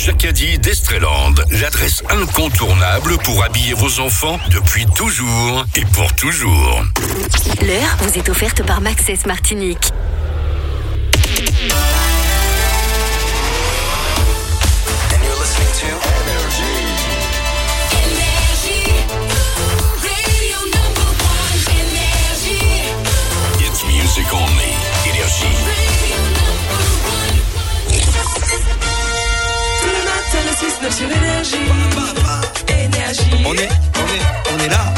Jacadi d'Estreland, l'adresse incontournable pour habiller vos enfants depuis toujours et pour toujours. L'heure vous est offerte par Maxès Martinique. And you're listening to Energy. Radio number one, Energy. It's music only. Énergie. Radio number one. Tous les matins, le 6-9 sur Énergie. Énergie. On est là.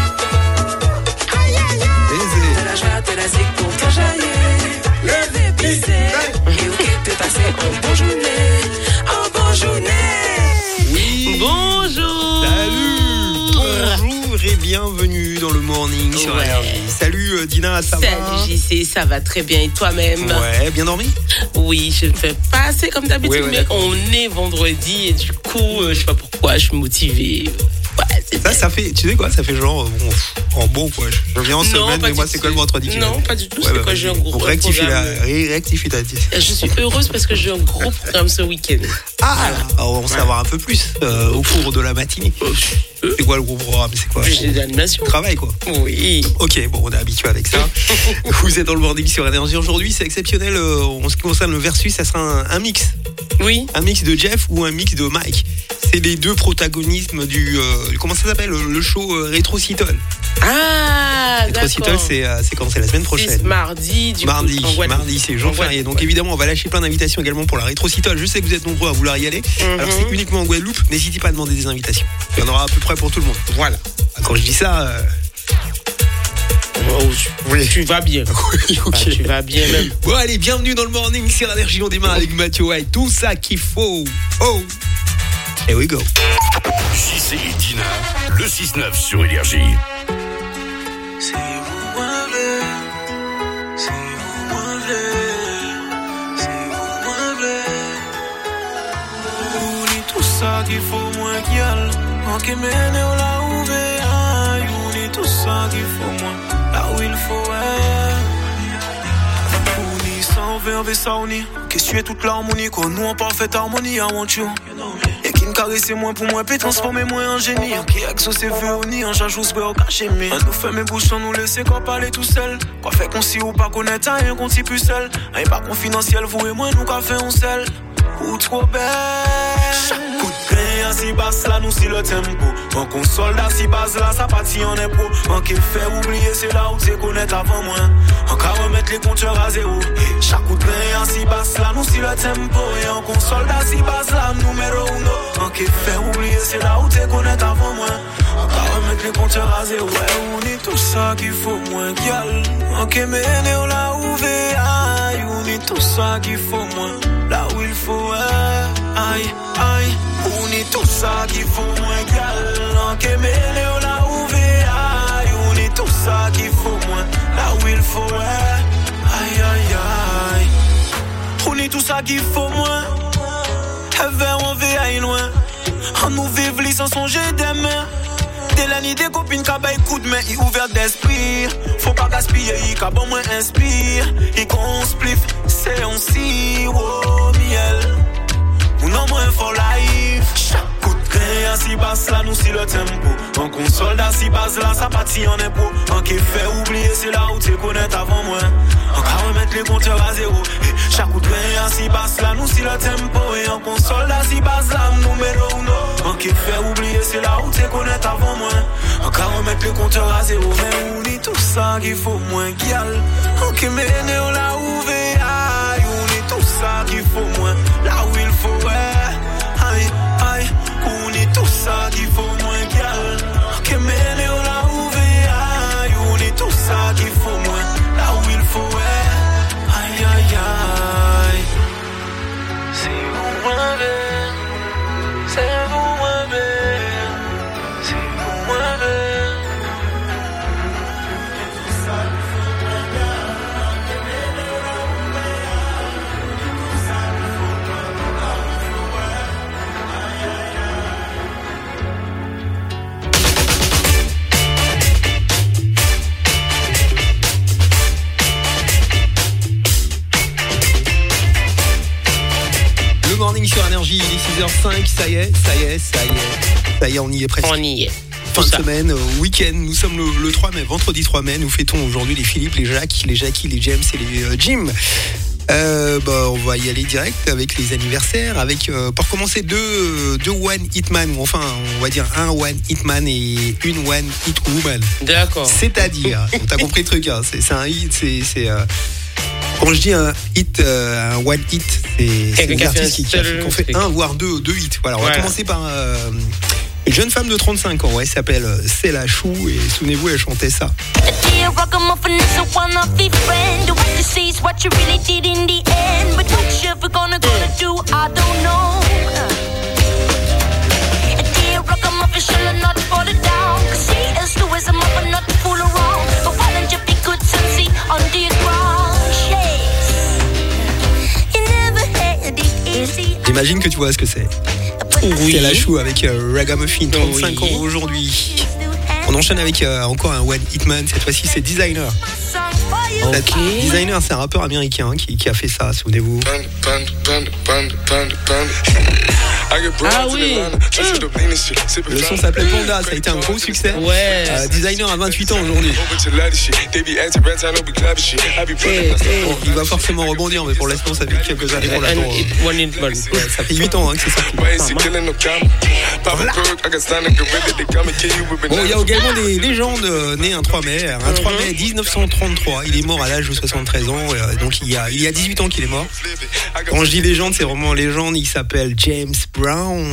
De la joie, de la zik pour t'enjailler. Levé, plissé. Et ok, te passer en bonne journée. En bonne journée. Oui. Bonjour. Salut. Bonjour et bienvenue dans le morning sur Ouais. Énergie. Salut Dina, ça va? Salut JC, ça va très bien et toi-même? Ouais, bien dormi? Oui, je ne fais pas assez comme d'habitude, Ouais, mais d'accord. on est vendredi et du coup, je sais pas pourquoi, je suis motivée. Ouais, c'est bien. Ça fait, tu sais quoi, ça fait genre, en bon quoi. Je viens en Non, semaine, pas mais moi du c'est tout. quoi le vendredi? Non, pas du tout, Ouais, c'est bah, quoi, j'ai un gros rectifie programme. ta Je suis heureuse parce que j'ai un gros programme ce week-end. Ah, alors on va en savoir un peu plus au cours de la matinée. C'est quoi le gros programme? C'est quoi? J'ai de l'animation. Travail quoi. Oui. Ok, bon, on est habitué avec ça. Vous êtes dans le morning sur Énergie. Aujourd'hui, c'est exceptionnel. En ce qui concerne le versus, ça sera un mix. Oui. Un mix de Jeff ou un mix de Mike. C'est les deux protagonismes du... comment ça s'appelle? Le show Retro Seattle. Ah, Retro d'accord. Seattle, c'est quand? C'est la semaine prochaine. C'est mardi, du Mardi, coup. en Guadeloupe. mardi, c'est jour En férié. Guadeloupe, Donc ouais. évidemment, on va lâcher plein d'invitations également pour la Retro Seattle. Je sais que vous êtes nombreux à vouloir y aller. Alors c'est uniquement en Guadeloupe. N'hésitez pas à demander des invitations. Il y en aura à peu près pour tout le monde. Voilà. Quand je dis ça... Oh, tu vas bien. Oui, ok. Ah, tu vas bien même. Bon allez, bienvenue dans le morning sur Énergie. On démarre avec Mathieu White. Tout ça qu'il faut. Oh, here we go. JC et Dina, le 6-9 sur Énergie. Si vous m'appelez, si vous m'appelez, si vous m'appelez. On est tout ça qu'il faut moins qu'il y a. En qui mène on l'a ouvert. On est tout ça qu'il faut moins. Là où il faut on est sans verbe et ça on est. Qu'est-ce que tu es toute l'harmonie quoi. Nous en parfaite harmonie, I want you. Et qui me caresse moins pour moi, peut transformer moi en génie. Qui exauce veut on y en jajou se au caché mais on nous fait mes bouches sans nous laisser quoi parler tout seul. Quoi fait qu'on s'y ou pas connaître rien qu'on s'y plus seul. Un pas confidentiel, vous et moi nous qu'a fait on seul. Ou trop belle. Chaque coup de grain si basse là nous si le tempo. En console là si base là ça partit en impro. En qui fait oublier c'est là où t'es connaître avant moi. En qu'à remettre les compteurs à zéro. Chaque coup de grain si basse là nous si le tempo. Et en console là si base là numéro uno. En qui fait oublier c'est là où t'es connaître avant moi. En qu'à remettre les compteurs à zéro. Ouais on est tout ça qu'il faut moins gueule. En qui mène on l'a ouvert. Aïe on est tout ça qu'il faut moins. Là où il faut aïe, aïe. On est tout ça qu'il faut moins gal. En Kémélé on l'a ouvert. Aïe, on est tout ça qu'il faut moins. Là où il faut aïe, aïe, aïe. On est tout ça qu'il faut moins. Vers on veut aille loin. On nous vive les sans songer des mains. Dès la nuit des copines qui baillent coup de main, ils ouverts d'esprit. Faut pas gaspiller, ils qui bon moins inspire. Ils qu'on spliff, c'est on si, oh miel. Ou non moins for life. Chaque coup de grain si basse là nous si le tempo. En console là si base là ça partit en impro. En qui fait oublier c'est là où t'es connaître avant moi. En qu'à remettre les compteurs à zéro. Et chaque coup de grain si basse là nous si le tempo. Et en console là si base là numéro uno. En qui fait oublier c'est là où t'es connaître avant moi. En qu'à remettre les compteurs à zéro. Mais on dit tout ça qu'il faut moins guial. En qui mène on l'a ouvert. Aïe, on est tout ça qu'il faut moins. Là où il faut aïe, aïe. On est tout ça qu'il faut moins guial. En qui mène on l'a ouvert. Aïe, on est tout ça qu'il faut moins. Là où il faut aïe, aïe, aïe. Si vous m'avez, c'est vous m'avez. Si vous m'avez. Morning sur Énergie, il est 6h05, ça y est, on y est presque. On y est. Fin de semaine, week-end, nous sommes le 3 mai, vendredi 3 mai, nous fêtons aujourd'hui les Philippe, les Jacques, les Jackie, les James et les Jim. On va y aller direct avec les anniversaires, avec pour commencer deux One Hitman, ou enfin on va dire un One Hitman et une One Hit Woman. D'accord. C'est-à-dire, t'as compris le truc, hein, c'est un hit, quand je dis un hit, un one hit, c'est des artistes qui ont fait un voire deux hits. Voilà, on va commencer par une jeune femme de 35 ans, elle s'appelle Céla Chou et souvenez-vous, elle chantait ça. J'imagine que tu vois ce que c'est. Oui. Céla Chou avec Ragamuffin, 35 ans aujourd'hui. On enchaîne avec encore un One Hitman, cette fois-ci c'est Designer. Designer, c'est un rappeur américain qui a fait ça, souvenez-vous. Ah oui. Le son s'appelait Panda, ça a été un gros succès. Ouais. Designer a 28 ans aujourd'hui. Il va forcément rebondir, mais pour l'instant ça fait quelques années qu'on l'attend. One Hitman. Ouais, ça fait 8 ans que c'est sorti. Bon, il y a également des légendes nées un 3 mai. Un 3 mai 1933. Il est mort à l'âge de 73 ans. Donc il y a 18 ans qu'il est mort. Quand je dis légende, c'est vraiment légende. Il s'appelle James Brown.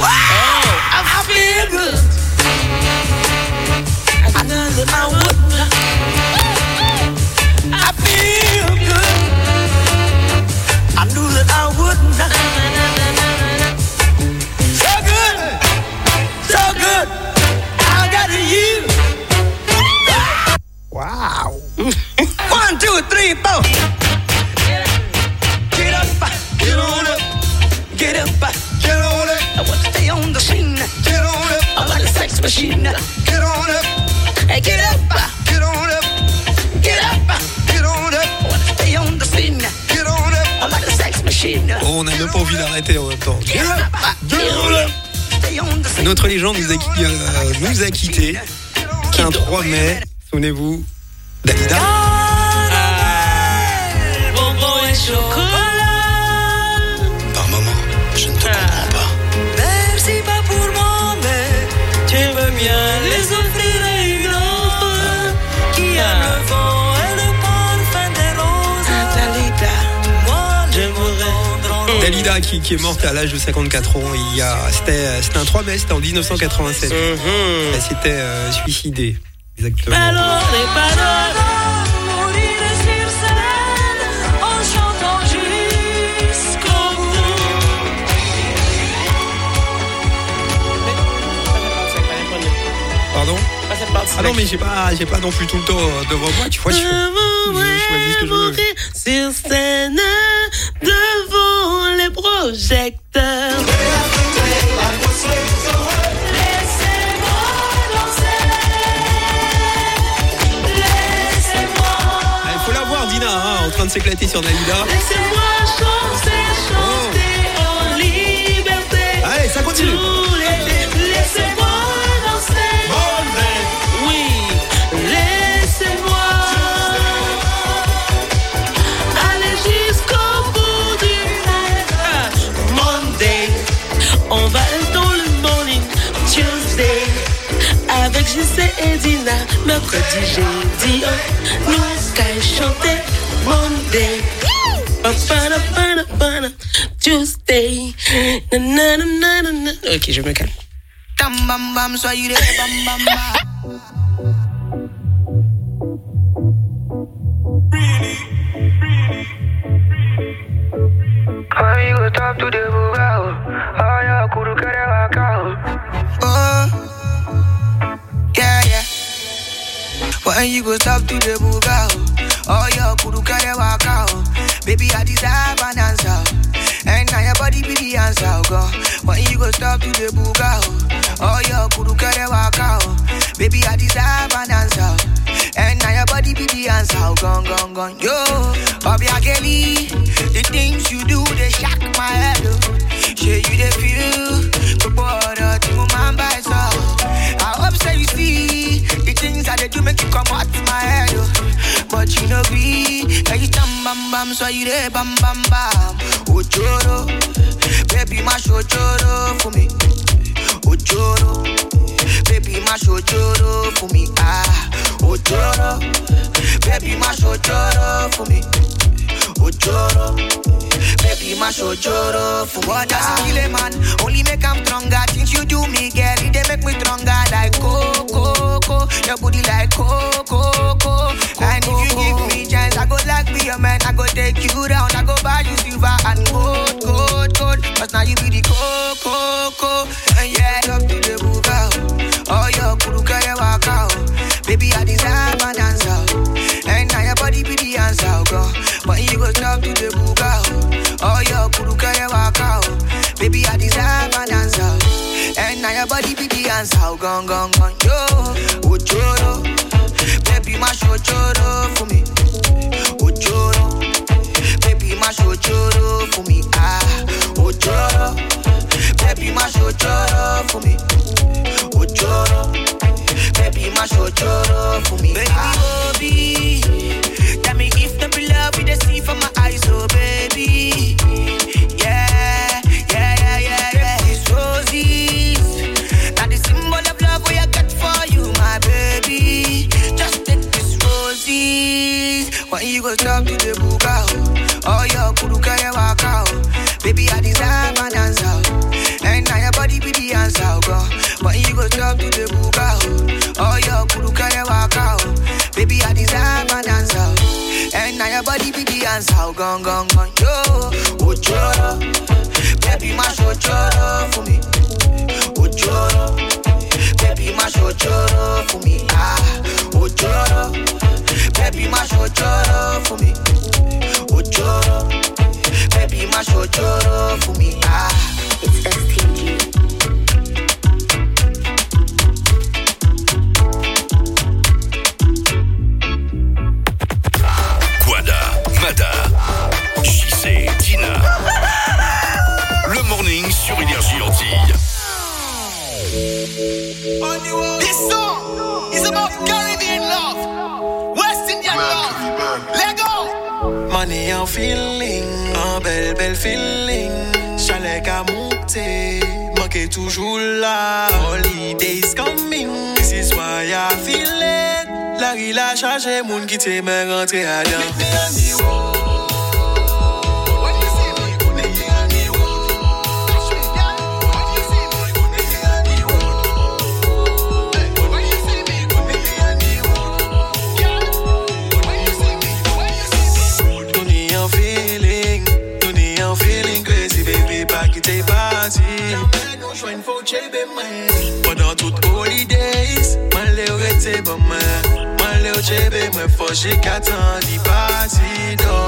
Wow. 1, 2, 3, 4. Get up, get on up, get up, get on up. I want to stay on the scene. Get on up, I'm like a sex machine. Get on up, hey, get up, get on up, get up, get on up. I want to stay on the scene. Get on up, I'm like a sex machine. Oh, on n'a même pas envie d'arrêter en même temps. Get up, get on up. Stay on the scene. Notre légende nous a quittés. Un 3 mai, souvenez-vous, Dalida. Bonbon et chocolat. Par moment, je ne te comprends pas. Merci pas pour moi, mais tu veux bien les offrir à une autre qui aime le vent et le parfum des roses. Dalida, moi je voudrais. Dalida qui est morte à l'âge de 54 ans. C'était un 3 mai, c'était en 1987. Elle s'était suicidée. Exactement. Mourir sur scène en chantant jusqu'au bout. Pardon? Ah non, mais j'ai pas non plus tout le temps devant moi. Tu vois, je choisis ce que je veux. Sur scène devant les projecteurs. En train de s'éclater sur Dalida. Laissez-moi chanter en liberté. Allez, ça continue. Laissez-moi danser. Oui, laissez-moi aller jusqu'au bout du rêve. Monday, on va dans le morning. Tuesday, avec JC et Dina. Mercredi, jeudi, nous qu'à chanter. Monday, Tuesday, na na na na na. Ok, je me calme. Tam bam bam, soyez des bam bam bam. When you go talk to the bugao, oh yeah, kuru kere wakao. Oh, yeah. When you go talk to the bugao, oh yeah, kuru kere wakao. Baby, I deserve an answer, and now your body be the answer, girl. When you go talk to the bugao, oh yeah, kuru kere wakao. Baby, I deserve an answer, and now your body be the answer, gone. Yo, Bobby Kelly, the things you do, they shock my head. She agree. Yeah, you jam bam bam, so you there bam bam bam. Ojoro, baby, mash ojoro for me. Ojoro, baby, mash ojoro for me. Ah, ojoro, baby, mash ojoro for me. Ojoro, baby, mash ojoro for me. What does it kill a man? Only make him stronger. Things you do me, girl, they make me stronger. Like coco, your booty like coco. And if you give me chance, I go like be a man. I go take you down. I go buy you silver and gold. Cause now you be the coco. And yeah, love to the buga. Oh, your kuruka ya waka. Baby, I desire and answer. And now your body be the answer, girl. But you go stop to the buga. Oh, your kuruka ya waka. Baby, I desire and answer. And now your body be the answer, gone. Yo, ojoro, baby, mash ojoro for me. Ojoro, baby, mash ojoro for me. Ah, ojoro, baby, mash ojoro for me. Ojoro, baby, mash ojoro for me. Baby, Obi, tell me if the love with the sea from my eyes, oh baby. Yeah. These roses, now the symbol of love we I got for you, my baby. Just take these roses. When you go stop to the buga, oh your kuruka ya waka. Baby, I desire an answer. And now your body be the answer, girl. When you go stop to the buga, oh your kuruka ya waka. Baby, I desire an answer. And now your body be the answer, gone. Yo, ojoro, baby, mash ojoro for me. Ojoro, baby, mash ojoro for me. Ah, ojoro, baby, mash ojoro for me. Ojoro, baby, mash ojoro for me. Ah, It's STG. Quada, Mada, JC, Tina. Le morning sur Énergie Antilles. This song is about Caribbean love, West Indian love. Let go. Money and feeling, un bel feeling. Chalet qu'à monter, manquer toujours là. Holidays coming, this is why I feel it. La rue a chargé, moun qui t'aime rentrer à dedans. Pendant toutes holidays, man le rete bon man le chebe moi fâché qu'attend di party do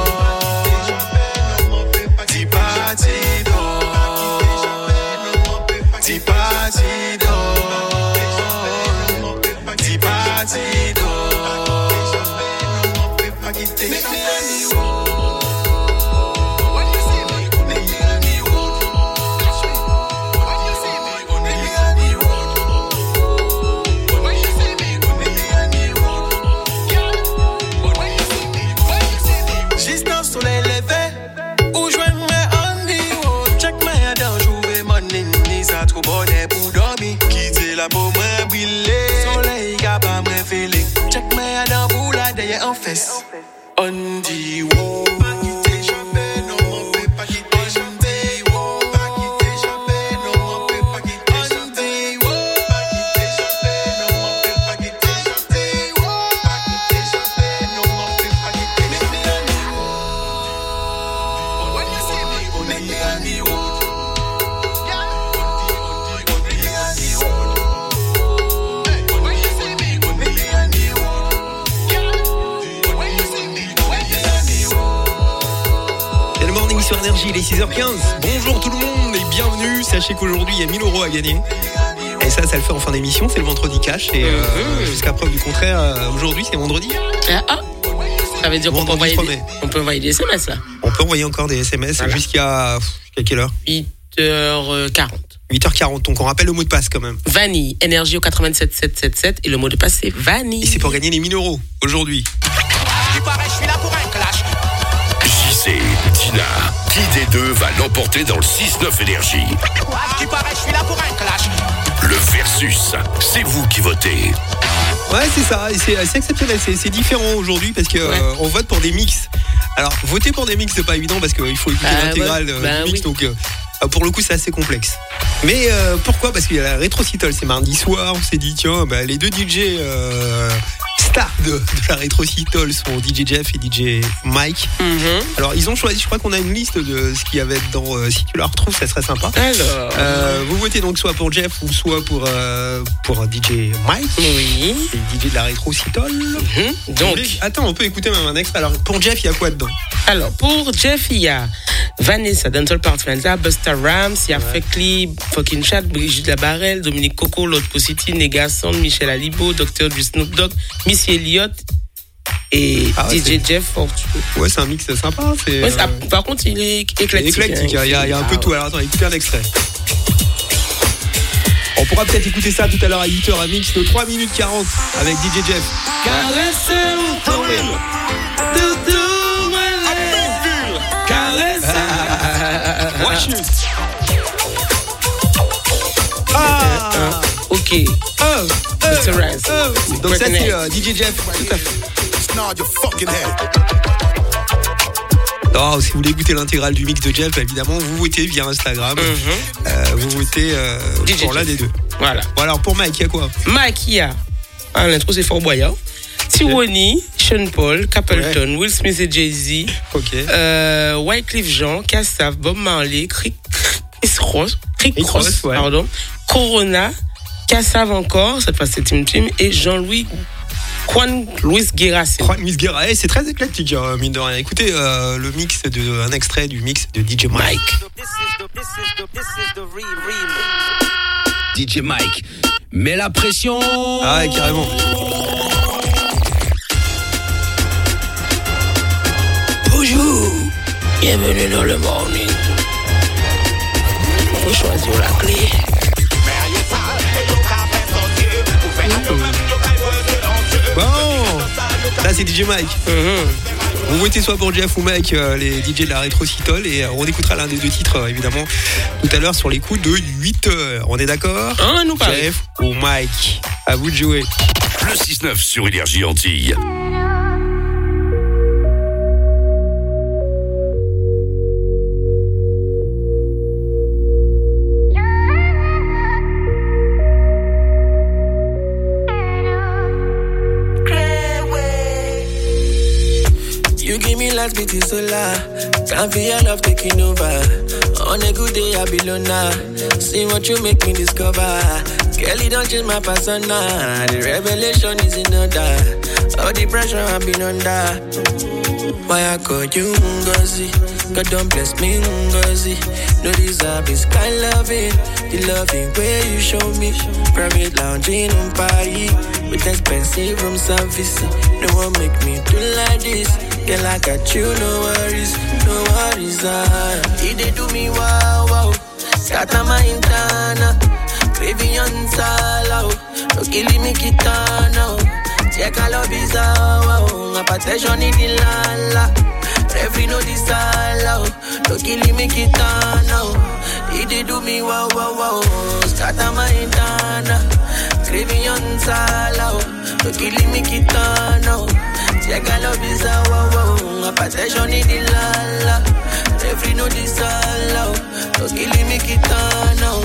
di party do di party do di party do pour moi briller soleil qu'a pas moi feeling check my dans boula derrière en face on dit wow sur Énergie, il est 6h15. Bonjour tout le monde et bienvenue. Sachez qu'aujourd'hui, il y a 1000 € à gagner. Et ça le fait en fin d'émission. C'est le vendredi cash. Et jusqu'à preuve du contraire, aujourd'hui, c'est vendredi. Ça veut dire qu'on peut envoyer des SMS là. On peut envoyer encore des SMS jusqu'à quelle heure ? 8h40. 8h40, donc on rappelle le mot de passe quand même. Vanille, Énergie au 87 777 et le mot de passe c'est Vanille. Et c'est pour gagner les 1000 € aujourd'hui. qui paraît, je suis là pour un clash. JC, Tina, qui des deux va l'emporter dans le 6-9 Énergie? Qui paraît, je suis là pour un clash. Le versus, c'est vous qui votez. Ouais, c'est ça, et c'est assez exceptionnel, c'est différent aujourd'hui parce que on vote pour des mix. Alors, voter pour des mix, c'est pas évident parce qu'il faut écouter l'intégrale du mix, donc pour le coup, c'est assez complexe. Mais pourquoi? Parce qu'il y a la rétrocital, c'est mardi soir, on s'est dit, tiens, les deux DJ stars de la rétrocital sont DJ Jeff et DJ Mike. Alors, ils ont choisi, je crois qu'on a une liste de ce qu'il y avait dedans, si tu la retrouves, ça serait sympa. Alors, vous votez donc soit pour Jeff ou soit pour DJ Mike. oui. C'est le DJ de la rétrocital. Donc, Attends, on peut écouter même un extrait. Alors, pour Jeff, il y a quoi dedans? alors, pour Jeff, il y a Vanessa, Dental Partmenza, Busta Rhymes, il y a Fekli, Fucking Chat, Brigitte Labarelle, Dominique Coco, Lotco City, Negason, Michel Alibo, Dr. du Snoop Dogg, Missy Elliott et DJ Jeff Fortune. Ouais, c'est un mix sympa. Ouais, par contre, il est éclectique. Il y a un peu tout. Alors, attends, écoutez un extrait. On pourra peut-être écouter ça tout à l'heure à 8h, un mix de 3 minutes 40 avec DJ Jeff. Ok. Mr. Raz. Donc ça c'est DJ Jeff. Tout à fait. Alors, si vous voulez écouter l'intégrale du mix de Jeff, évidemment, vous votez via Instagram. Vous votez pour l'un des deux. Voilà. Bon, alors pour Mike, il y a quoi? Mike, il y a l'intro, c'est Fort Boyard. Tironi, Sean Paul, Capleton, Will Smith et Jay-Z. Ok. Wyclef Jean, Kassav, Bob Marley, Rick Ross, ouais. pardon, Corona, Kassav encore, cette fois c'est Tim et Jean-Louis Juan Luis Guerra. Juan Luis Guerra, c'est très éclectique, mine de rien. Écoutez le mix un extrait du mix de DJ Mike. DJ Mike, mets la pression. Ah ouais, carrément. Bonjour, bienvenue dans le morning. Faut choisir la clé. Bon, là c'est DJ Mike. Vous votez soit pour Jeff ou Mike, les DJ de la rétrocital, et on écoutera l'un des deux titres évidemment tout à l'heure sur les coups de 8h. On est d'accord? Nous parlons. Jeff ou Mike, à vous de jouer. Le 6-9 sur Énergie Antilles. You give me last beat is solar. Can't feel your love taking over. On a good day I be loner. See what you make me discover. Girl, you don't change my persona. The revelation is in order. All the pressure I've been under. Why I call you Ngozi? God don't bless me Ngozi. No deserve this kind loving. The loving way you show me. Private lounging on Paris. With expensive room service. No one make me do like this. Girl, I got you, no worries, no worries. They do me wow, wow. Scatter my intana. Craving on salo. No killing me kitana. Check a love is wow. A protection in the lala. Every no disala. No killing me kitana. They do me wow, wow, wow. Scatter my intana. Craving on salo. No killing me kitana. Check a love is a wow wow. A possession in the lala. Every no disala. No killing me kitana.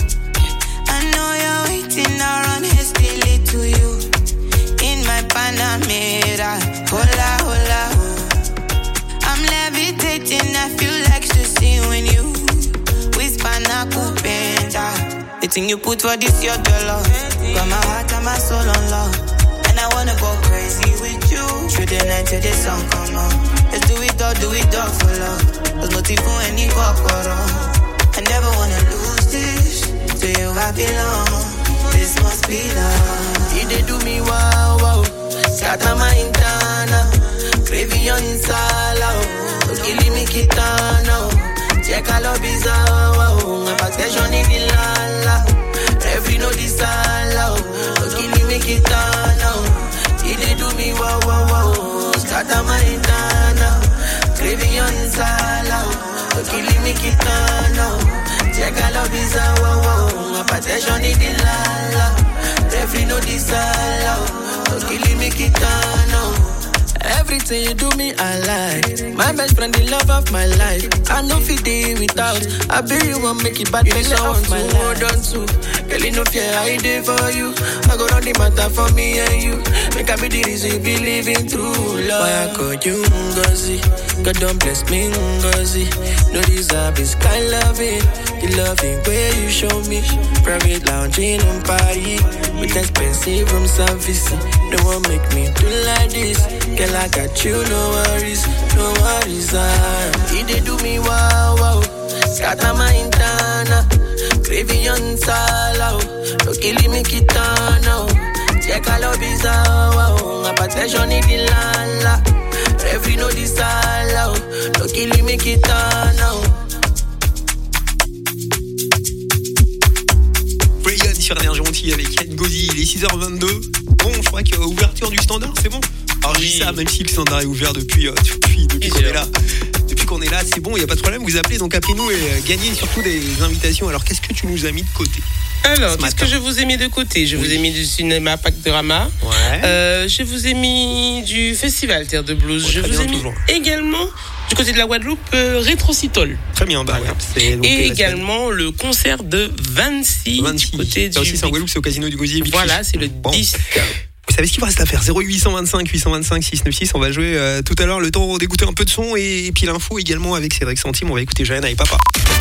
I know you're waiting around hastily to you. In my Panamera. Hola, hola, oh. I'm levitating, I feel ecstasy when you whisper na kupenda. The thing you put for this your dollar. Got my heart and my soul on love. And I wanna go crazy with you. Through the night till the sun come on. Let's do it all for love. There's no for any kokoro. I never wanna lose this. To you I belong. This must be love. They do me wow wow. Scatter my intana. Craving on sala. No killing me kitana. Check a love is a wow. A protection in the lala. Every no disala. No killing me kitana. They do me wow wow wow. Scatter my everything you do me, I like. My best friend, the love of my life. I know fit day without. I bet you won't make it bad, make it off my life. Hold on to. Girl, you know fear I did for you. I go run the matter for me and you. Make I be the reason you be living through love. Why I call you Ngozi? God don't bless me Ngozi. No deserve is kind loving. The loving way you show me. Private lounging on Paris. With expensive room service. No one make me do like this. Girl, I got you, no worries. No worries, he dey do me wow, wow. Scatter my internal. Craving on sala. No killing me kitana. Check all of his wow. Hypertension in the lala. Every no disala. No killing me kitana. Rayon sur Énergie Antilles avec Ngozi, il est 6h22. Bon, je crois qu'ouverture du standard, c'est bon. Alors je dis ça, même si le standard est ouvert depuis qu'on est là. Depuis qu'on est là, c'est bon, il n'y a pas de problème. Vous appelez, donc appelez-nous et gagnez surtout des invitations. Alors qu'est-ce que tu nous as mis de côté? Alors, qu'est-ce que je vous ai mis de côté? Je vous ai mis du cinéma Pactorama. Ouais. Je vous ai mis du festival Terre de Blues. Je vous ai mis également du côté de la Guadeloupe Rétrocitol. Très bien, bah ouais. Et également le concert de Vancy. Du côté ça aussi, c'est en Guadeloupe, c'est au Casino du Gosier. Voilà, c'est le 10. Vous savez ce qu'il vous reste à faire? 0825 825 696. On va jouer tout à l'heure, le temps d'écouter un peu de son et puis l'info également avec Cédric Santime. On va écouter Jeanne et Papa.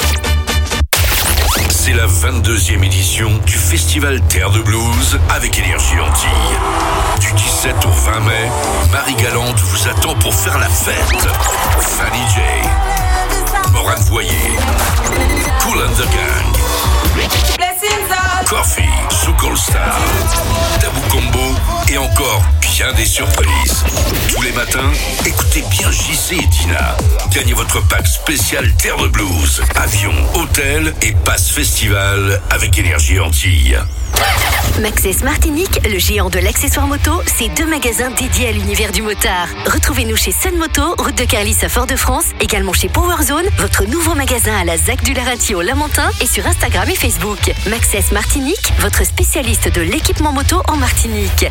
C'est la 22e édition du Festival Terre de Blues avec Énergie Antilles. Du 17 au 20 mai, Marie Galante vous attend pour faire la fête. Fanny J, Morane Voyer, Cool and the Gang, Coffee, Soukol Star, Tabou Combo et encore bien des surprises. Tous les matins, écoutez bien JC et Dina. Gagnez votre pack spécial Terre de Blues. Avion, hôtel et passe festival avec Énergie Antilles. Maxès Martinique, le géant de l'accessoire moto, c'est 2 magasins dédiés à l'univers du motard. Retrouvez-nous chez Sun Moto, route de Carlis à Fort-de-France, également chez Powerzone, votre nouveau magasin à la ZAC du Larentie au Lamentin et sur Instagram et Facebook. Maxès Martinique, votre spécialiste de l'équipement moto en Martinique.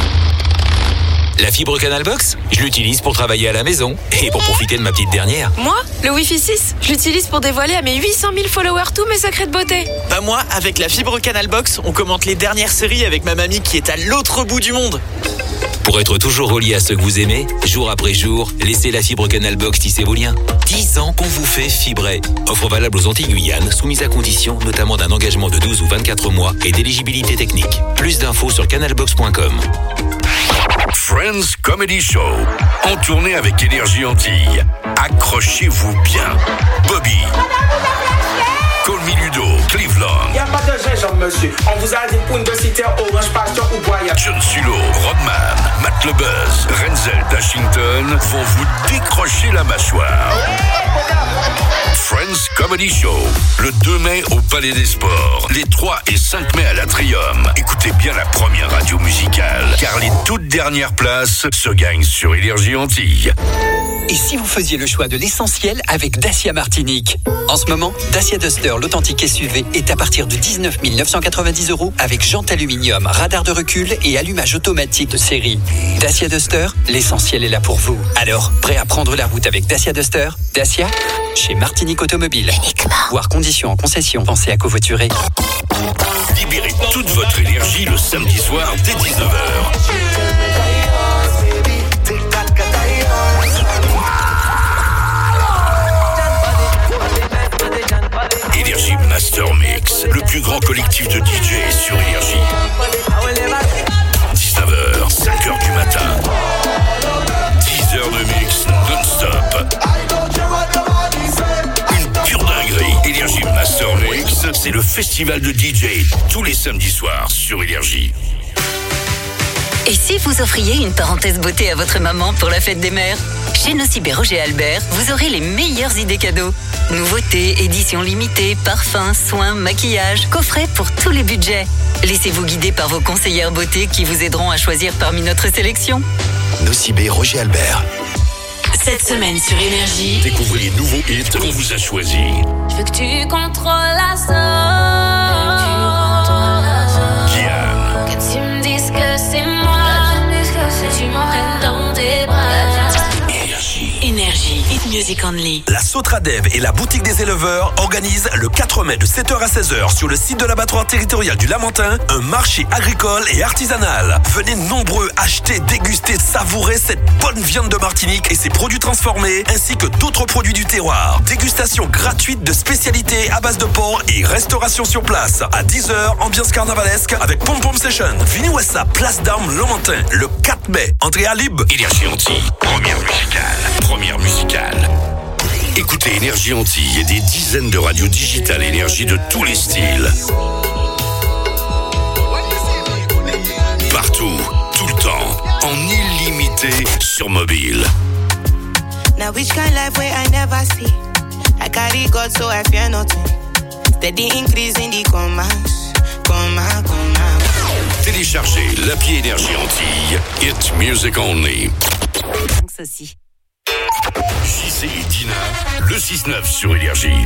La fibre Canal Box, je l'utilise pour travailler à la maison et pour profiter de ma petite dernière. Moi, le Wi-Fi 6, je l'utilise pour dévoiler à mes 800 000 followers tous mes secrets de beauté. Bah moi, avec la fibre Canal Box, on commente les dernières séries avec ma mamie qui est à l'autre bout du monde. Pour être toujours relié à ceux que vous aimez, jour après jour, laissez la fibre Canal Box tisser vos liens. 10 ans qu'on vous fait fibrer. Offre valable aux Antilles-Guyane, soumise à condition, notamment d'un engagement de 12 ou 24 mois et d'éligibilité technique. Plus d'infos sur canalbox.com. Friends Comedy Show, en tournée avec Énergie Antilles. Accrochez-vous bien. Bobby, Call Me Ludo, Cleveland. Y'a pas de gingembre, monsieur. On vous a dit pour une citer orange, passion ou boyau. John Sulo, Rodman, Matt Le Buzz, Renzel d'Ashington vont vous décrocher la mâchoire. Friends Comedy Show, le 2 mai au Palais des Sports, les 3 et 5 mai à l'Atrium. Écoutez bien la première radio musicale, car les toutes dernières places se gagnent sur Énergie Antilles. Et si vous faisiez le choix de l'essentiel avec Dacia Martinique? En ce moment, Dacia Duster, l'authentique SUV, est à partir de 19 990 € avec jante aluminium, radar de recul et allumage automatique de série. Dacia Duster, l'essentiel est là pour vous. Alors, prêt à prendre la route avec Dacia Duster? Dacia, chez Martinique Automobile. Voir conditions en concession, pensez à covoiturer. Libérez toute votre énergie le samedi soir dès 19h. Énergie Master Mix, le plus grand collectif de DJ sur Énergie. 19h, 5h du matin. 10 heures de mix non-stop. Une pure dinguerie. Énergie Master Mix, c'est le festival de DJ tous les samedis soirs sur Énergie. Et si vous offriez une parenthèse beauté à votre maman pour la fête des mères? Chez Nocibé Roger Albert, vous aurez les meilleures idées cadeaux. Nouveautés, éditions limitées, parfums, soins, maquillage, coffrets pour tous les budgets. Laissez-vous guider par vos conseillères beauté qui vous aideront à choisir parmi notre sélection. Nocibé Roger Albert. Cette semaine sur Énergie, découvrez les nouveaux hits qu'on vous a choisis. Je veux que tu contrôles la zone. Kian, Que tu me dises que c'est moi. Tu m'emmènes dans tes bras. Music Only. La Sotradev et la boutique des éleveurs organisent le 4 mai de 7h à 16h sur le site de l'abattoir territorial du Lamentin un marché agricole et artisanal. Venez nombreux acheter, déguster, savourer cette bonne viande de Martinique et ses produits transformés ainsi que d'autres produits du terroir. Dégustation gratuite de spécialités à base de porc et restauration sur place. À 10h, ambiance carnavalesque avec Pom Pom Session. Venez à sa place d'armes Lamentin le 4 mai. Entrée à libre. Énergie Antilles, première musicale. Écoutez Énergie Antilles et des dizaines de radios digitales énergie de tous les styles. Partout, tout le temps, en illimité sur mobile. Now which kind life where I never see. I carry God so I fear nothing. Steady increase in the commas. Téléchargez l'appli Énergie Antilles. It's music only. Aussi. JC et Dina, le 6-9 sur Énergie.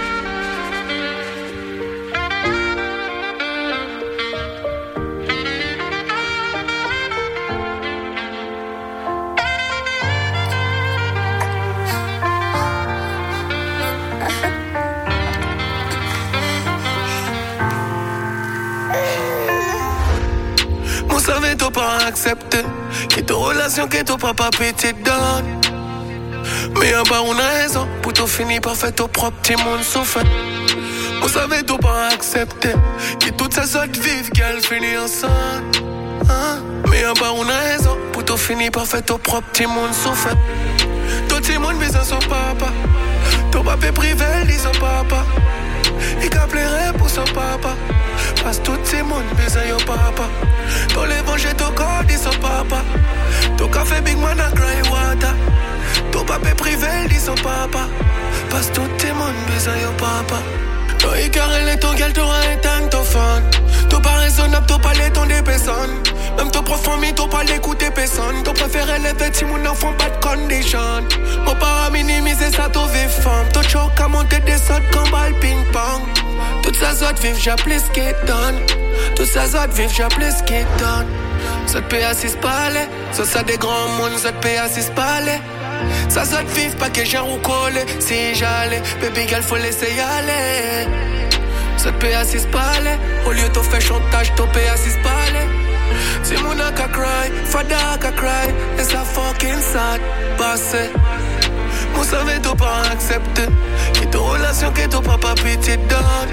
Vous savez, t'as pas accepté. Que ta relation, que ton papa pété donne. Mais y'a pas une raison pour tout finir par faire ton propre petit monde souffre. Vous savez, t'as pas accepté. Que toutes ces autres vivent qu'elles finissent ensemble. Mais y'a pas une raison pour tout finir par faire ton propre petit monde souffre. Ton petit monde besoin son papa. Ton papa privé, dit son papa. Il pleurait pour son papa. Parce que tout le monde besoin de papa. Ton l'évangile, ton corps, dit son papa. Ton café Big Man a cry water. Ton papa privé, dit son papa. Parce que tout le monde besoin de papa. Ton écarrel et ton gueule, t'auras éteint ton fan. Ton pas raisonnable, ton pas les ton des personnes. Même ton prof famille, ton pas l'écouter personne. Ton préféré les petits, mon enfant, pas de condition. Mon para minimiser ça, ton vive femme. Ton choc à monter des sauts comme balle ping-pong. Toutes ces autres vivent, j'appelle ce qui donne. Toutes ces autres vivent, j'appelle ce qui donne. Ça te paye à 6 palais. Ça des grands mondes, ça te paye à 6 palais. Ça te vive, pas que j'ai ou collé. Si j'allais, baby girl, faut laisser y aller. Ça te paye à 6 palais. Au lieu de faire chantage, t'en paye à 6 palais. Si mon a cry, fada cry. Et ça fucking sad, passé. Vous savez, t'as pas accepté. Que ta relation, que ton papa pitié donne.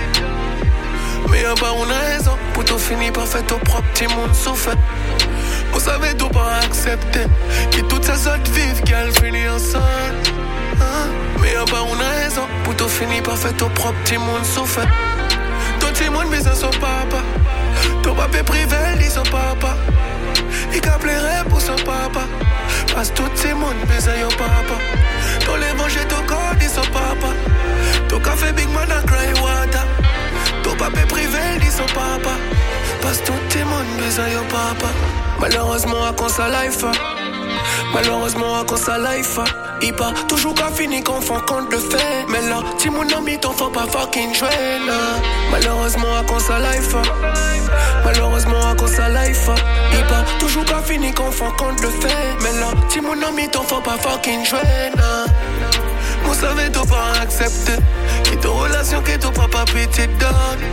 Mais y'a pas une raison pour tout finir par faire ton propre petit monde souffre. Vous savez, t'as pas accepté. Que toutes ces autres vivent qu'elles finissent ensemble. Mais y'a pas une raison pour tout finir par faire ton propre petit monde souffre. Ton petit monde besoin son papa. Ton papa privé, dit son papa. Il pleurait pour son papa. Parce que tout le monde besoin de papa. Ton l'évangile, ton corps, dit son papa. Ton café Big Man a cry water. Ton papa privé, dit son papa. Parce que tout le monde besoin de papa. Malheureusement, à cause de life. Malheureusement, à cause de life. Il part toujours qu'à finir qu'on fait compte de fait. Mais là, si mon ami t'en faut pas fucking jouer là. Malheureusement à cause de life. Malheureusement à cause de life. Il part toujours qu'à finir qu'on fait compte de fait. Mais là, si mon ami t'en faut pas fucking jouer là. Vous savez t'as pas accepté. Que ta relation que ton papa pitié donne.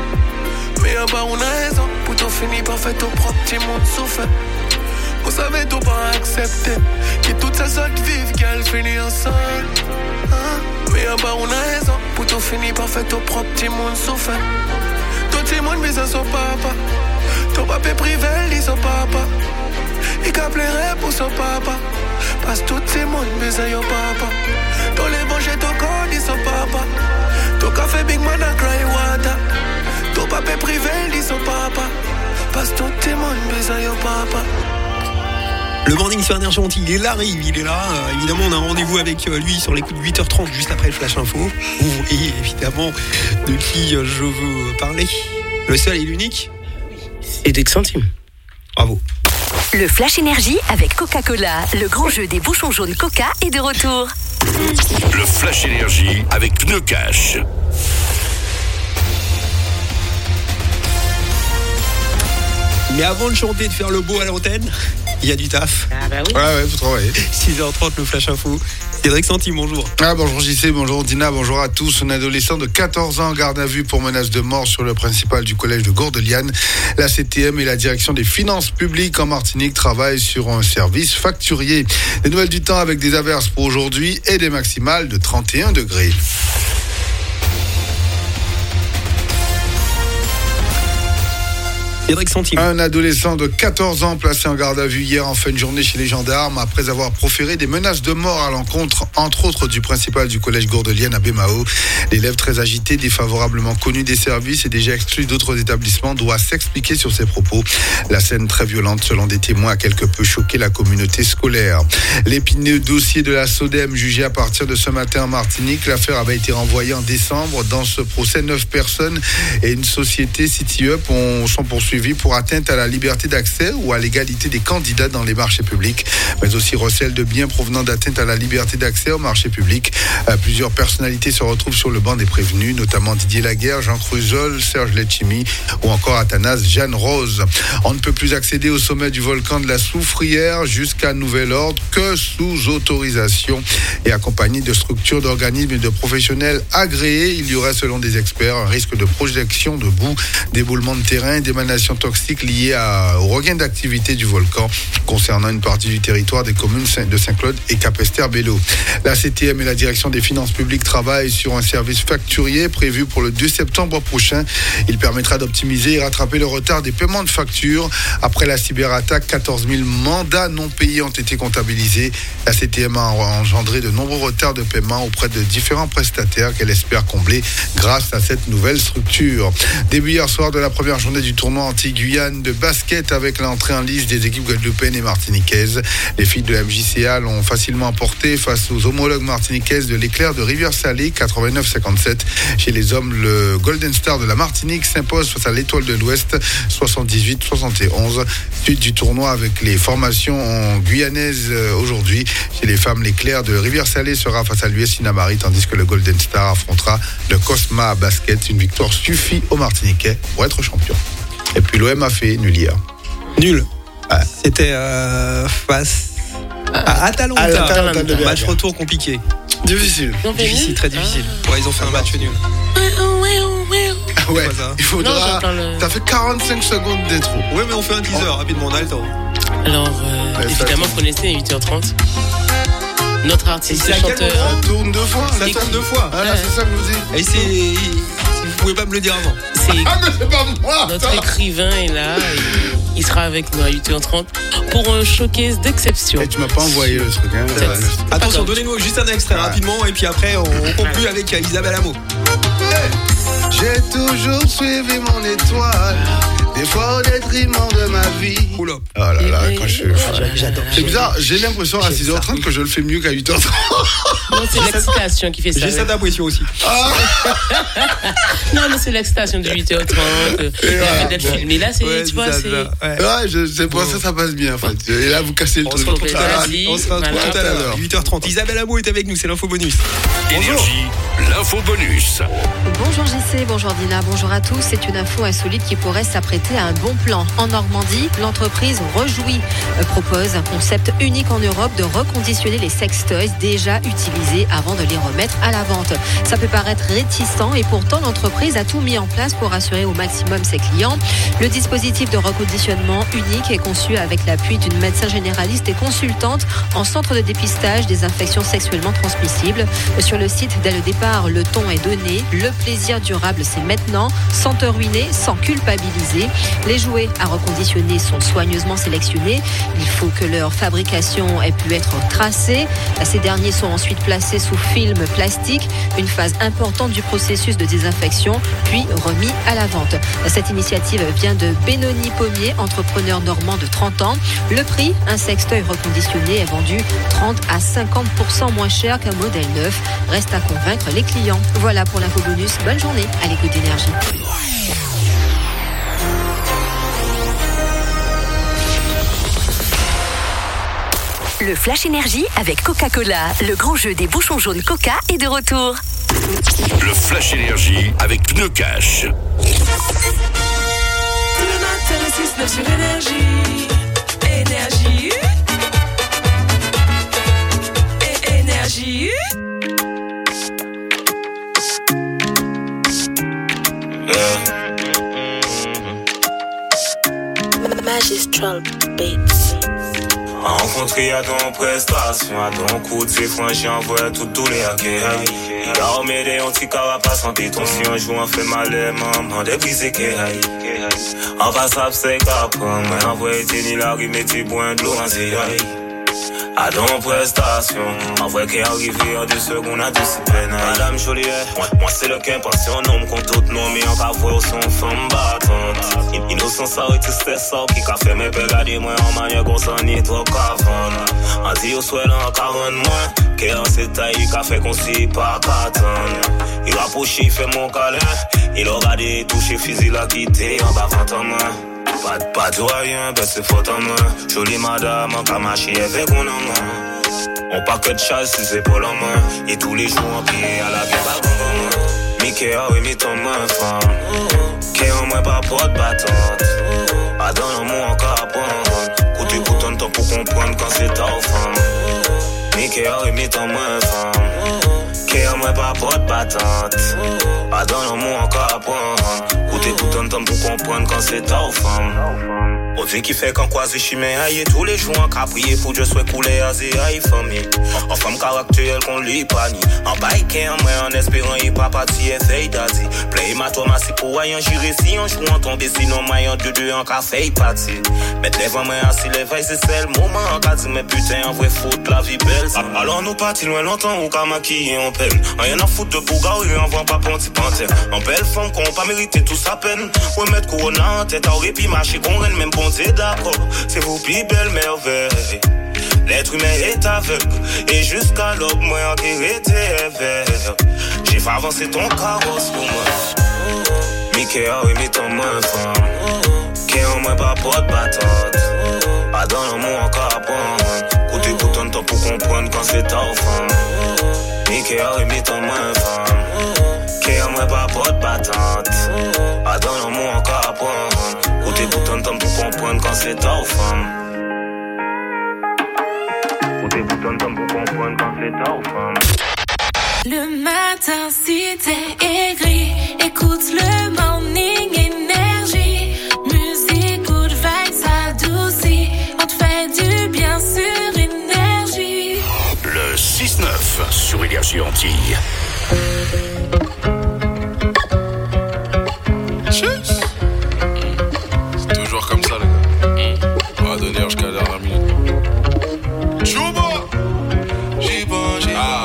Mais y'a pas une raison pour tout finir par faire ton propre petit monde souffre. Vous savez, t'as pas accepté. Que toutes ces autres vivent qu'elles finissent ensemble. Mais y'a pas une raison pour tout finir par faire ton propre petit monde souffre. Ton petit monde besoin son papa. Ton papa privé, dit son papa. Il pleurait pour son papa. Parce que tout le monde besoin de papa. Ton l'évangile, ton corps, dit son papa. Ton café Big Man a cry water. Ton papa privé, dit son papa. Parce que tout le monde besoin de papa. Le morning sur Énergie Antilles, il est là. Évidemment, on a un rendez-vous avec lui sur les coups de 8h30, juste après le Flash Info. Et évidemment, de qui je veux parler. Le seul et l'unique. Et Dex Centimes. Bravo. Le Flash Énergie avec Coca-Cola. Le grand jeu des bouchons jaunes Coca est de retour. Le Flash Énergie avec Pneu Cash. Mais avant de chanter, de faire le beau à l'antenne, il y a du taf. Ah bah oui. Ouais, faut travailler. 6h30, le Flash Info. Cédric Santi, bonjour. Bonjour JC, bonjour Dina, bonjour à tous. Un adolescent de 14 ans en garde à vue pour menace de mort sur le principal du collège de Gourdeliane. La CTM et la direction des finances publiques en Martinique travaillent sur un service facturier. Les nouvelles du temps avec des averses pour aujourd'hui et des maximales de 31 degrés. Un adolescent de 14 ans placé en garde à vue hier en fin de journée chez les gendarmes après avoir proféré des menaces de mort à l'encontre, entre autres, du principal du collège Gourdeliane à Bémao. L'élève très agité, défavorablement connu des services et déjà exclu d'autres établissements doit s'expliquer sur ses propos. La scène très violente, selon des témoins, a quelque peu choqué la communauté scolaire. L'épineux dossier de la SODEM jugé à partir de ce matin en Martinique. L'affaire avait été renvoyée en décembre. Dans ce procès, 9 personnes et une société City Up sont poursuivies pour atteinte à la liberté d'accès ou à l'égalité des candidats dans les marchés publics, mais aussi recel de biens provenant d'atteinte à la liberté d'accès aux marchés publics. Plusieurs personnalités se retrouvent sur le banc des prévenus, notamment Didier Laguerre, Jean Cruzol, Serge Letchimi ou encore Athanase Jeanne Rose. On ne peut plus accéder au sommet du volcan de la Soufrière jusqu'à nouvel ordre que sous autorisation et accompagné de structures, d'organismes et de professionnels agréés. Il y aurait, selon des experts, un risque de projection de boue, d'éboulement de terrain et d'émanation toxiques liées au regain d'activité du volcan concernant une partie du territoire des communes de Saint-Claude et Capesterre-Bello. La CTM et la direction des finances publiques travaillent sur un service facturier prévu pour le 2 septembre prochain. Il permettra d'optimiser et rattraper le retard des paiements de factures. Après la cyberattaque, 14 000 mandats non payés ont été comptabilisés. La CTM a engendré de nombreux retards de paiement auprès de différents prestataires qu'elle espère combler grâce à cette nouvelle structure. Début hier soir de la première journée du tournoi anti-Guyane de basket avec l'entrée en lice des équipes guadeloupéennes et martiniquaises. Les filles de la MJCA l'ont facilement emporté face aux homologues martiniquaises de l'Éclair de Rivière-Salée, 89-57. Chez les hommes, le Golden Star de la Martinique s'impose face à l'Étoile de l'Ouest, 78-71. Suite du tournoi avec les formations guyanaises aujourd'hui. Chez les femmes, l'Éclair de Rivière-Salée sera face à l'US Inamari, tandis que le Golden Star affrontera le Cosma Basket. Une victoire suffit aux Martiniquais pour être champion. Et puis l'OM a fait nul hier. Nul. Ouais. C'était face à Atalanta. Match retour compliqué. Difficile. Difficile, très difficile. Ouais, ils ont fait un match nul. Ouais, il faudra. T'as fait 45 secondes d'intro. Ouais, mais on fait un teaser rapidement, on a le temps. Alors, évidemment, vous connaissez 8h30. Notre artiste chanteur. Ça tourne 2 fois. Ça tourne 2 fois. Ah, là, c'est ça que je vous dis. Et si vous pouvez pas me le dire avant. Mais c'est pas moi. Notre écrivain est là. Il sera avec nous à 8h30 pour un showcase d'exception. Et tu m'as pas envoyé le truc. Hein. Attention, donnez-nous juste un extrait rapidement et puis après on conclut avec Isabelle Amo. J'ai toujours suivi mon étoile, des fois au détriment de ma vie. Oula. Oh là là, quand j'adore. C'est bizarre, j'ai l'impression à 6h30 que je le fais mieux qu'à 8h30. Non, c'est l'excitation qui fait ça. J'ai cette impression aussi. Non, mais c'est l'excitation de 8h30. Le fait d'être filmé là, c'est, tu vois, c'est. Ouais, c'est pour ça que ça passe bien en fait. Et là, vous cassez le truc. On se retrouve tout à l'heure. 8h30. Isabelle Amo est avec nous, c'est l'info bonus. Énergie, l'info bonus. Bonjour JC, bonjour Dina, bonjour à tous. C'est une info insolite qui pourrait s'apprêter à un bon plan. En Normandie, l'entreprise Rejouis propose un concept unique en Europe de reconditionner les sextoys déjà utilisés avant de les remettre à la vente. Ça peut paraître réticent et pourtant l'entreprise a tout mis en place pour assurer au maximum ses clients. Le dispositif de reconditionnement unique est conçu avec l'appui d'une médecin généraliste et consultante en centre de dépistage des infections sexuellement transmissibles. Sur le site, dès le départ, le ton est donné. Le plaisir durable, c'est maintenant, sans te ruiner, sans culpabiliser. Les jouets à reconditionner sont soigneusement sélectionnés. Il faut que leur fabrication ait pu être tracée. Ces derniers sont ensuite placés sous film plastique, une phase importante du processus de désinfection, puis remis à la vente. Cette initiative vient de Benoni Pommier, entrepreneur normand de 30 ans. Le prix, un sextoy reconditionné est vendu 30 à 50% moins cher qu'un modèle neuf. Reste à convaincre les clients. Voilà pour l'info bonus. Bonne journée à l'écoute d'Énergie. Le Flash Énergie avec Coca-Cola. Le grand jeu des bouchons jaunes Coca est de retour. Le Flash Énergie avec Pneu Cash. Tous les matins, les 6-9 sur Énergie. Énergie. Énergie. Magistral Beats. Rencontré à ton prestation, à ton coup de ses franchis, envoie tous les hackers. Il a remédé un petit carapace, en ton si un jour on fait mal, maman, débrisé que aïe. En passant, c'est qu'après, moi, envoyé tenir la rue, mettez boin de l'eau en zéaïe. À ton prestation, en vrai qu'est arrivé en 2 secondes à 2 peine. Madame Joliet, moi c'est le qu'un passion, nom contre tout nom, mais en cas voir son femme battante. Innocent ça et tout c'est ça qui a fait mes pères garder moi en manière qu'on s'en est trop qu'avant. En dit au souhait en 40 mois, qu'est en cette taille qui a fait qu'on s'y pas qu'attendre. Il rapproche, il fait mon câlin, il a regardé, touché, fusil à quitter en bas en main. Pas de rien, ben c'est faute en main. Jolie madame, en camaché avec mon main. On paquet de chasse, si c'est pas la main. Et tous les jours en pied à la vie, pas bon main. Mickey a remis ton main, femme. Qu'est en moi pas porte battante. A dans l'amour encore à prendre. Côté coûtant de temps pour comprendre quand c'est ta femme. Mickey a remis ton main, femme. Qu'est en moi pas porte battante. A dans l'amour encore à prendre. Côté coûtant de temps pour comprendre quand c'est ta femme. On dit qui fait qu'en croise chimé aïe tous les jours en caprier pour Dieu soit coulé à zé aïe famille. En femme caractère qu'on lui pani. En bike en moi en espérant y pas parti et fait d'asi. Play ma toi si pour aïe j'irai si en joue en tomber sinon maillon de deux en café parti. Mettre les vents moi assis les veilles c'est le moment en cas mais putain en vrai faute la vie belle. Alors nous partis loin longtemps ou qu'à maquiller en peine. Rien à foutre de bouga et en voit pas ponti panthère. En belle femme qu'on pas mérité tout sa peine. Ouais mettre couronne en tête à répit marcher qu'on renne même bon c'est d'accord, c'est vos plus belles merveilles. L'être humain est aveugle, et jusqu'à l'aube, moi en était vert. J'ai fait avancer ton carrosse pour moi. Mickey a remis ton main, femme. Qu'est en moi pas porte battante. A dans l'amour encore à prendre. Côté coûtant de temps pour comprendre quand c'est ta femme. Mickey a remis ton main, femme. Qu'est en moi pas porte battante. A dans l'amour encore à prendre. Côté bouton de temps pour comprendre quand c'est ta femme. Côté bouton de temps pour comprendre quand c'est ta femme. Le matin si t'es aigri, écoute le morning énergie. Musique, good vibes adoucie, on te fait du bien sur énergie. Le 6-9 sur Énergie Antilles. Comme ça, les gars. On va donner jusqu'à la dernière minute. Chouba! J'y pense,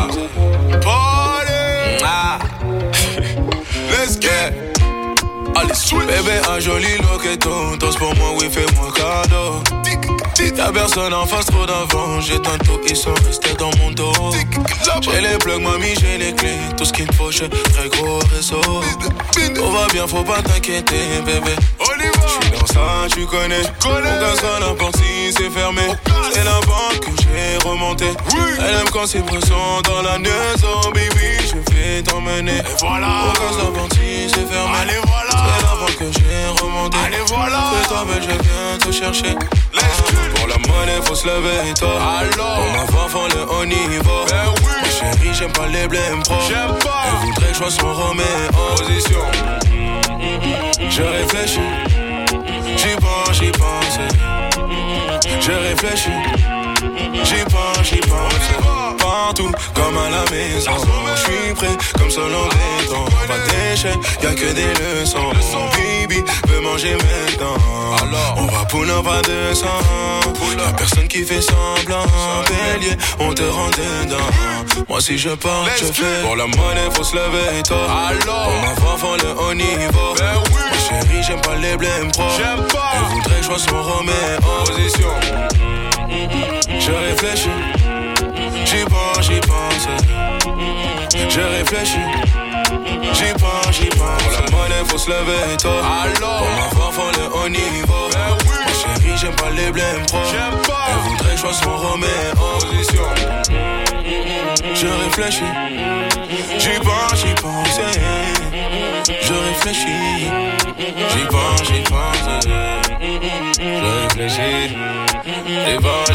Party! Let's get! Allez, switch! Bébé, un joli loqueton. Tous pour moi, oui, fais-moi cadeau. Y'a personne en face, trop d'avant. J'ai tantôt, ils sont restés dans mon dos. J'ai les plugs, mamie, j'ai les clés. Tout ce qu'il me faut, j'ai très gros réseau. Tout va bien, faut pas t'inquiéter, bébé. J'suis dans ça, tu connais. Mon gaz à la porte si c'est fermé. C'est la banque que j'ai remonté. Elle aime quand c'est pressant dans la maison, baby. Je vais t'emmener. Voilà. Mon gaz à la porte si c'est fermé. Allez, voilà. C'est la banque que j'ai remonté. Allez, voilà. Fais-toi belle, je viens te chercher. Pour la monnaie, faut se lever, toi. Alors. On m'envoie fond le haut niveau. Ben oui. Ma chérie, j'aime pas les blèmes pro. J'aime pas. Elle voudrait que je sois son Roméo. Position. Je réfléchis. J'y pense. Je réfléchis. J'y pense. Partout, comme à la maison. J'suis prêt, comme seul en béton. Pas d'échec, y'a que des leçons. Baby, veut manger maintenant. Alors, on va pull up à 200. Y'a personne qui fait semblant. Bélier, on te rend dedans. Moi si je pars, je fais. Pour la monnaie, faut se lever tôt. Alors, on m'envoie fond le haut niveau. Ben oui. Ma chérie, j'aime pas les blèmes pro. J'aime pas. Elle voudrait que je sois son Roméo. Position. Je réfléchis. J'y pense. Je réfléchis. J'y pense. Pour la monnaie, faut se lever tôt. Alors, pour m'avoir fond le haut niveau. Ben oui. Ma chérie, j'aime pas les blèmes pro. J'aime pas. Elle voudrait que je sois son Roméo. Position. Je réfléchis. J'y pense. Je réfléchis. J'y pense. Je réfléchis. J'y pense.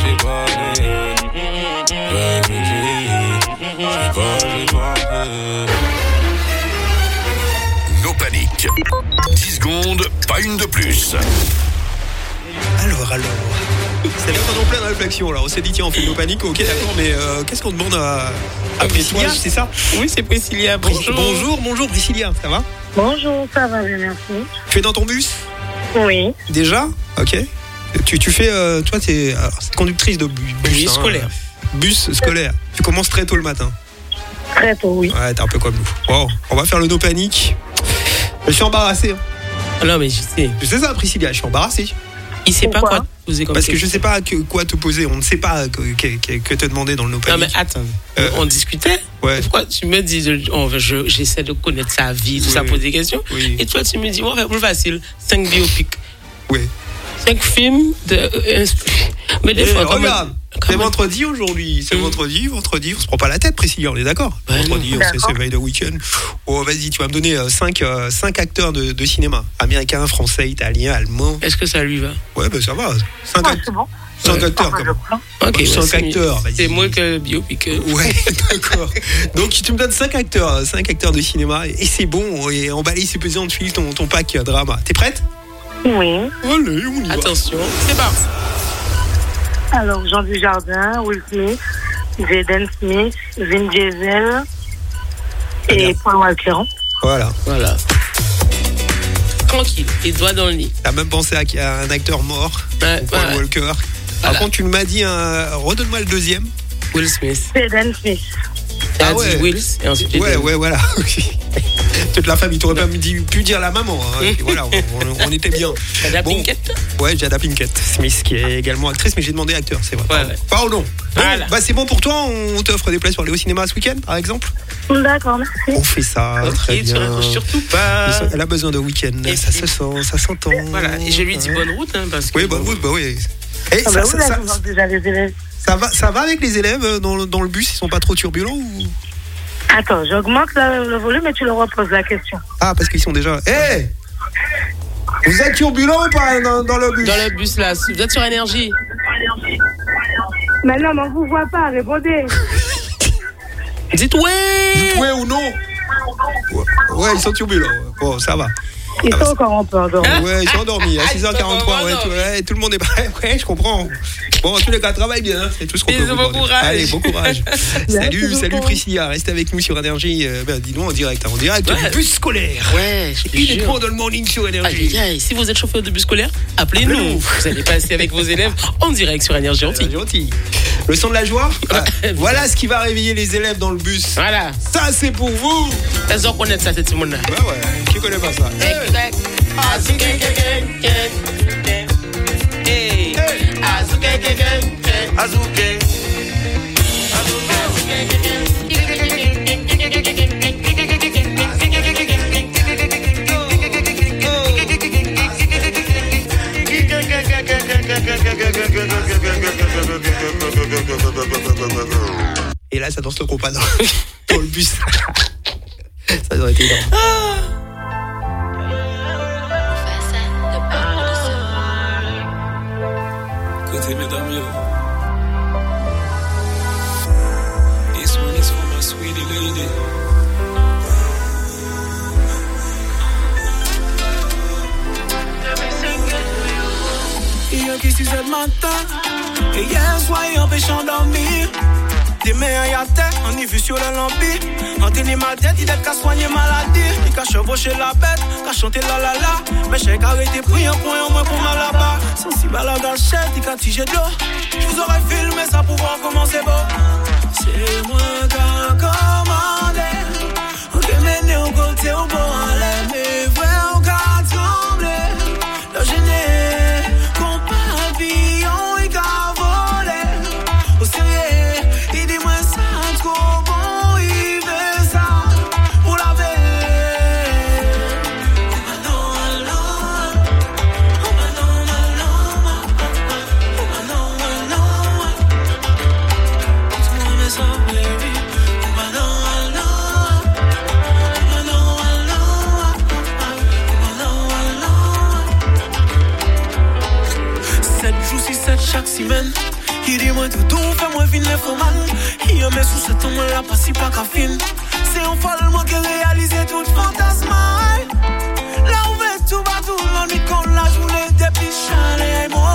No panique. 10 secondes, pas une de plus. Alors. C'est bien qu'on est en pleine réflexion. Là, on s'est dit, tiens, on fait nos paniques. Ok, d'accord, mais qu'est-ce qu'on demande à Priscilla, c'est ça? Oui, c'est Priscilla. Bonjour. Bonjour, Priscilla, ça va? Bonjour, ça va bien, merci. Tu es dans ton bus? Oui. Déjà? Ok. Tu fais, toi, c'est conductrice de bus scolaire. Bus scolaire. Tu commences très tôt le matin? Très tôt, oui. Ouais, t'es un peu comme nous. Bon, on va faire le no panique. Je suis embarrassé. Non, mais je sais. Je sais ça, Priscilla, je suis embarrassé. Il sait pas quoi te poser comme Parce que je sais pas quoi te poser. On ne sait pas que te demander dans le no panique. Non, mais attends. On discutait. Ouais. Pourquoi tu me dis, j'essaie de connaître sa vie, tout ça, poser des questions. Oui. Et toi, tu me dis, on va faire plus facile. 5 biopics. Oui. 5 films mais des fois, regarde, c'est vendredi aujourd'hui. C'est vendredi, on se prend pas la tête, Priscilla, on est d'accord? Vendredi, c'est veille de week-end. Oh, vas-y, tu vas me donner 5 acteurs de cinéma. Américains, français, italiens, allemands. Est-ce que ça lui va? Ouais, ben ça va. 5 acteurs. 5 acteurs, comme ok, 5 acteurs, vas-y. C'est moins que biopic. Ouais, d'accord. Donc tu me donnes 5 acteurs de cinéma et c'est bon. Et emballé, c'est pesant de suivre ton pack drama. T'es prête? Oui. Allez, on y va. Attention, c'est parti. Alors, Jean Dujardin, Will Smith, Jaden Smith, Vin Diesel et Paul Walker. Voilà. Tranquille, les doigts dans le nez. T'as même pensé à un acteur mort, Paul Walker. Par contre, tu m'as dit redonne-moi le deuxième. Will Smith. Jaden Smith. Ah ouais. Wills et ensuite ouais, voilà. Toute la famille, t'aurais pas pu dire la maman. Hein. Voilà, on était bien. Jada Pinkett. Ouais, Jada Pinkett Smith, qui est également actrice, mais j'ai demandé acteur, c'est vrai. Ouais. Pardon. Bon, voilà. C'est bon pour toi, on t'offre des places pour aller au cinéma ce week-end, par exemple? D'accord, merci. On fait ça, très bien. Surtout pas. Elle a besoin de week-end, ça se sent, ça s'entend. Voilà, et je lui dis bonne route, hein, parce que. Oui, bonne route, bah oui. Et je vois déjà les élèves. Ça va avec les élèves dans le bus, ils sont pas trop turbulents ou... Attends, j'augmente le volume et tu leur reposes la question. Ah, parce qu'ils sont déjà... Vous êtes turbulents ou pas dans le bus? Dans le bus, là, vous êtes sur énergie. Mais non, mais on vous voit pas, répondez. Dites ouais. Dites ouais ou non. Ouais, ils sont turbulents. Bon, ça va. Ils sont encore en peu endormis. Ouais, ils sont endormis. À 6h43, ouais, tout le monde est prêt. Ouais, je comprends. Bon, en tous les cas, travaille bien. Hein. C'est tout ce qu'on peut vous demander. Courage. Allez, bon courage. Salut Priscilla. Restez avec nous sur Énergie. Dis-nous en direct. En direct du bus scolaire. Ouais, il est bon dans le morning sur Énergie. Si vous êtes chauffeur de bus scolaire, appelez-nous. Vous allez passer avec vos élèves en direct sur Énergie Antilles. Le son de la joie. Voilà ce qui va réveiller les élèves dans le bus. Voilà. Ça, c'est pour vous. Elles ont connaître ça, cette monde-là. Bah ouais. Qui connaît pas ça? Et là, ça danse le compas dans le bus. Ça aurait été énorme. Côté mesdames, yo. This one is for my sweetie lady. Il qui 6 heures du matin. Et hier soir, il empêchant dormir. Des mains à terre, on y vu sur le lampi. En tenir ma tête, il est qu'à soigner maladie. Il qu'à chevaucher la bête, qu'à chanter la la la. Mais j'ai arrêté pris un point au moins pour mal là-bas. Sensible à la gâchette, il qu'à tiger de l'eau. Je vous aurais filmé ça pour voir comment c'est beau. C'est moi qui a commandé. Ok, mais au côté au bon, allez, mais vrai, on qu'a tremblé. Le gêné. Chaque semaine, il dit moi tout fais-moi vine les faux man. Il met sous ce temps, là pas si pas qu'à fin. C'est un folle moi qui réalise tout fantasme. Là où va tout, la nuit quand la journée depuis chalet et moi.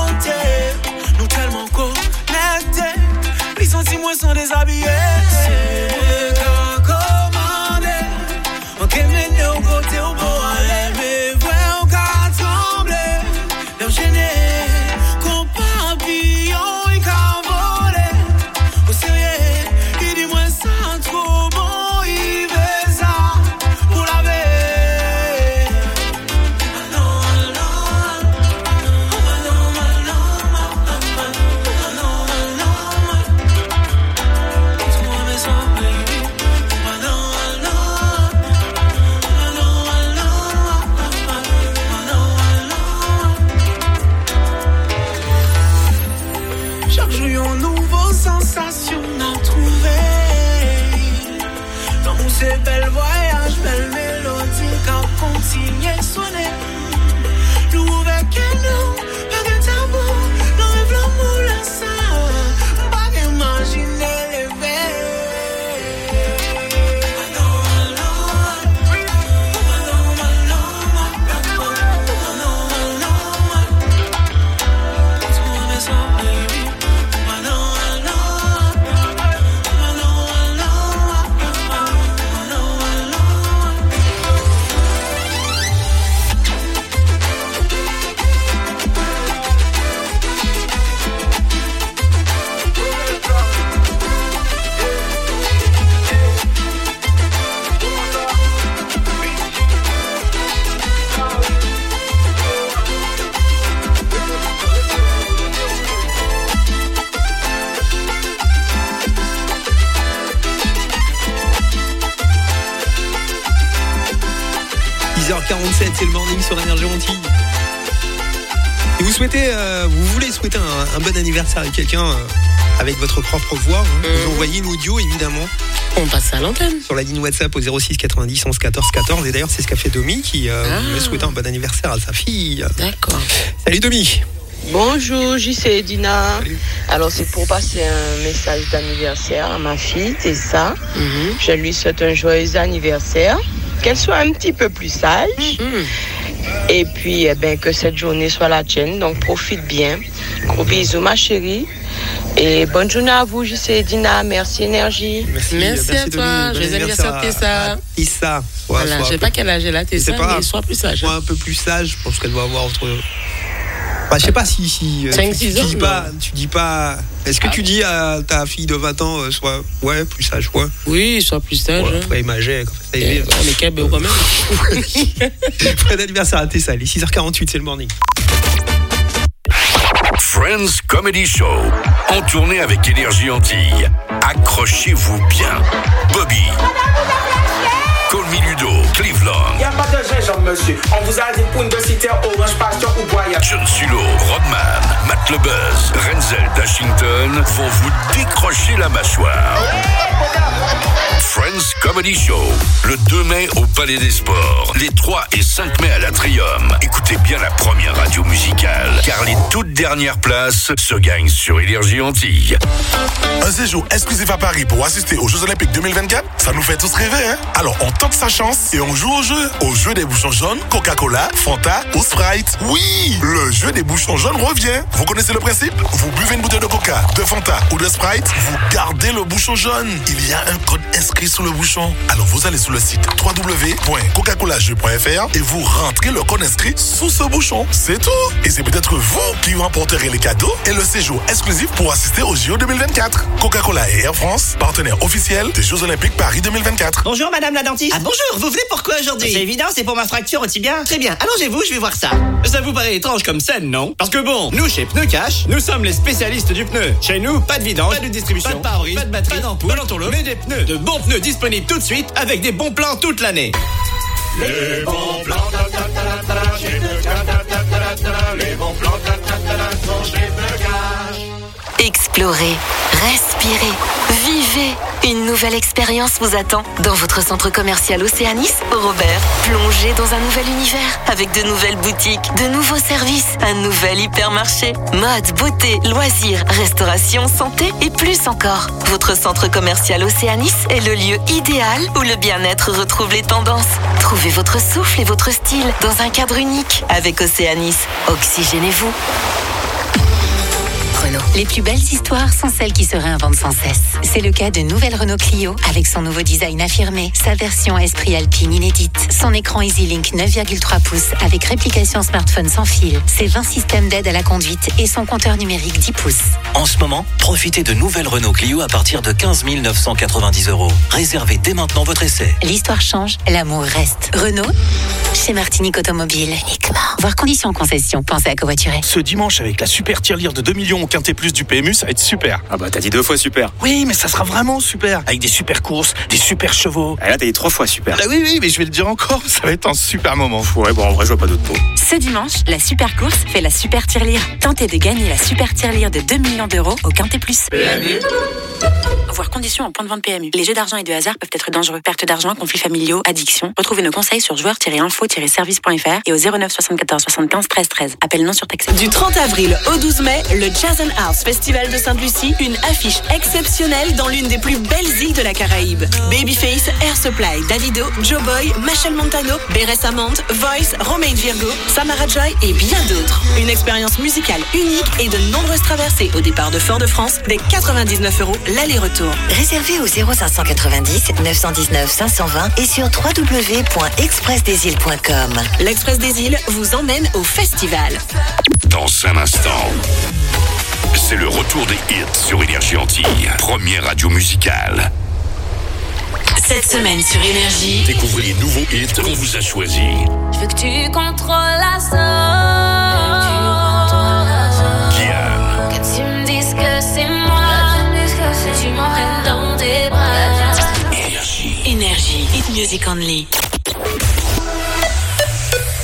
7h47, c'est le morning sur Énergie Antilles. Et vous voulez souhaiter un bon anniversaire à quelqu'un avec votre propre voix, vous envoyez l'audio évidemment. On passe à l'antenne. Sur la ligne WhatsApp au 06 90 11 14 14. Et d'ailleurs, c'est ce qu'a fait Domi qui voulait souhaiter un bon anniversaire à sa fille. D'accord. Salut Domi. Bonjour, JC et Dina. Alors, c'est pour passer un message d'anniversaire à ma fille, Tessa. Je lui souhaite un joyeux anniversaire. Qu'elle soit un petit peu plus sage. Et puis, que cette journée soit la tienne. Donc, profite bien. Gros bisous, ma chérie. Et bonne journée à vous, JC et Dina. Merci, Énergie. Merci à toi. Joyeux anniversaire, Tessa. Tessa. Voilà, je sais pas quel âge elle a, Tessa, mais sois plus sage. Sois un peu plus sage. Je pense qu'elle doit avoir entre... Bah, je sais pas si 5-6 ans. Tu dis pas. Est-ce que tu dis à ta fille de 20 ans, soit plus sage, quoi? Oui, soit plus sage. Après, imagé, comme ça, c'est mais câble quand même. Bon anniversaire à Tessa, les 6h48, c'est le morning. Friends Comedy Show, en tournée avec Énergie Antilles. Accrochez-vous bien. Bobby, Call Me Ludo, Cleveland. Y'a pas de gingembre, monsieur. On vous a dit pour une citer Orange Pasteur ou Boya. John Sulo, Rodman, Matt Lebuzz, Renzel d'Ashington vont vous décrocher la mâchoire. Friends Comedy Show, le 2 mai au Palais des Sports, les 3 et 5 mai à l'Atrium. Écoutez bien la première radio musicale, car les toutes dernières places se gagnent sur Énergie Antilles. Un séjour exclusif à Paris pour assister aux Jeux Olympiques 2024, ça nous fait tous rêver, hein? Alors on tente sa chance et on joue au jeu des bouchons jaunes, Coca-Cola, Fanta ou Sprite. Oui, le jeu des bouchons jaunes revient. Vous connaissez le principe? Vous buvez une bouteille de Coca, de Fanta ou de Sprite, vous gardez le bouchon jaune. Il y a un code inscrit sous le bouchon. Alors vous allez sur le site www.coca-colajeu.fr et vous rentrez le code inscrit sous ce bouchon. C'est tout. Et c'est peut-être vous qui remporterez les cadeaux et le séjour exclusif pour assister aux JO 2024. Coca-Cola et Air France, partenaires officiels des Jeux Olympiques Paris 2024. Bonjour madame la dentiste. Ah bonjour, vous venez pourquoi aujourd'hui? C'est évident, c'est pour ma fracture au tibia. Très bien, allongez-vous, je vais voir ça. Ça vous paraît étrange comme scène, non? Parce que bon, nous chez Pneu Cash, nous sommes les spécialistes du pneu. Chez nous, pas de vidange, pas de distribution, pas de pare-brise, pas de batterie, pas d'ampoule, pas d'entourloupe, mais des pneus. De bons pneus disponibles tout de suite avec des bons plans toute l'année. Les bons plans, chez Pneu Cash, les bons plans, sont chez Pneu Cash. Explorez, respirez, vivez. Une nouvelle expérience vous attend dans votre centre commercial Océanis au Robert. Plongez dans un nouvel univers avec de nouvelles boutiques, de nouveaux services, un nouvel hypermarché. Mode, beauté, loisirs, restauration, santé et plus encore. Votre centre commercial Océanis est le lieu idéal où le bien-être retrouve les tendances. Trouvez votre souffle et votre style dans un cadre unique avec Océanis. Oxygénez-vous. Renault. Les plus belles histoires sont celles qui se réinventent sans cesse. C'est le cas de nouvelle Renault Clio avec son nouveau design affirmé, sa version Esprit Alpine inédite, son écran EasyLink 9,3 pouces avec réplication smartphone sans fil, ses 20 systèmes d'aide à la conduite et son compteur numérique 10 pouces. En ce moment, profitez de nouvelle Renault Clio à partir de 15 990 €. Réservez dès maintenant votre essai. L'histoire change, l'amour reste. Renault, chez Martinique Automobile uniquement. Voir conditions en concession, pensez à covoiturer. Ce dimanche, avec la super tirelire de 2 millions au Quintet Plus du PMU, ça va être super. Ah bah t'as dit 2 fois super. Oui, mais ça sera vraiment super. Avec des super courses, des super chevaux. Ah là t'as dit 3 fois super. Ah oui, mais je vais le dire encore, ça va être un super moment. Ouais, bon, en vrai, je vois pas d'autres mots. Ce dimanche, la super course fait la super tirelire. Tentez de gagner la super tirelire de 2 millions d'euros au Quintet Plus. PMU. Voir conditions en point de vente PMU. Les jeux d'argent et de hasard peuvent être dangereux. Perte d'argent, conflits familiaux, addiction. Retrouvez nos conseils sur joueurs-info-service.fr et au 09 74 75 13 13. Appel non surtaxé. Du 30 avril au 12 mai, le Jazz & Arts Festival de Sainte-Lucie, une affiche exceptionnelle dans l'une des plus belles îles de la Caraïbe. Babyface, Air Supply, Davido, Joe Boy, Machel Montano, Beres Hammond, Voice, Romain Virgo, Samara Joy et bien d'autres. Une expérience musicale unique et de nombreuses traversées au départ de Fort-de-France dès 99 € l'aller-retour. Réservez au 0590 919 520 et sur www.expressdesilles.com. L'Express des Îles vous emmène au festival. Dans un instant, c'est le retour des hits sur Énergie Antilles, première radio musicale. Cette semaine sur Énergie, découvrez les nouveaux hits qu'on vous a choisis. Je veux que tu contrôles la zone. Kian, Que tu me dises que c'est moi. Que tu m'emmènes dans tes bras. Énergie. Énergie, Hit Music Only.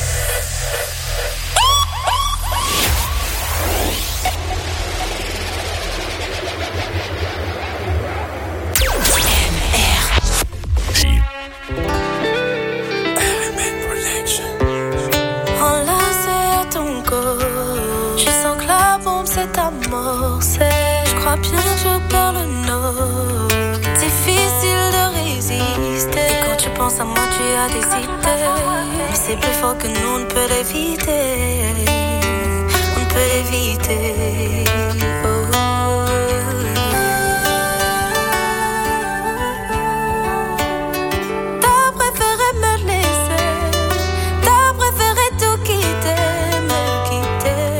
crois bien que je perds le nord. Difficile de résister. Et quand tu penses à moi, tu as des idées. Mais c'est plus fort que nous, on ne peut l'éviter. On ne peut l'éviter. Oh. T'as préféré me laisser. T'as préféré tout quitter, me quitter.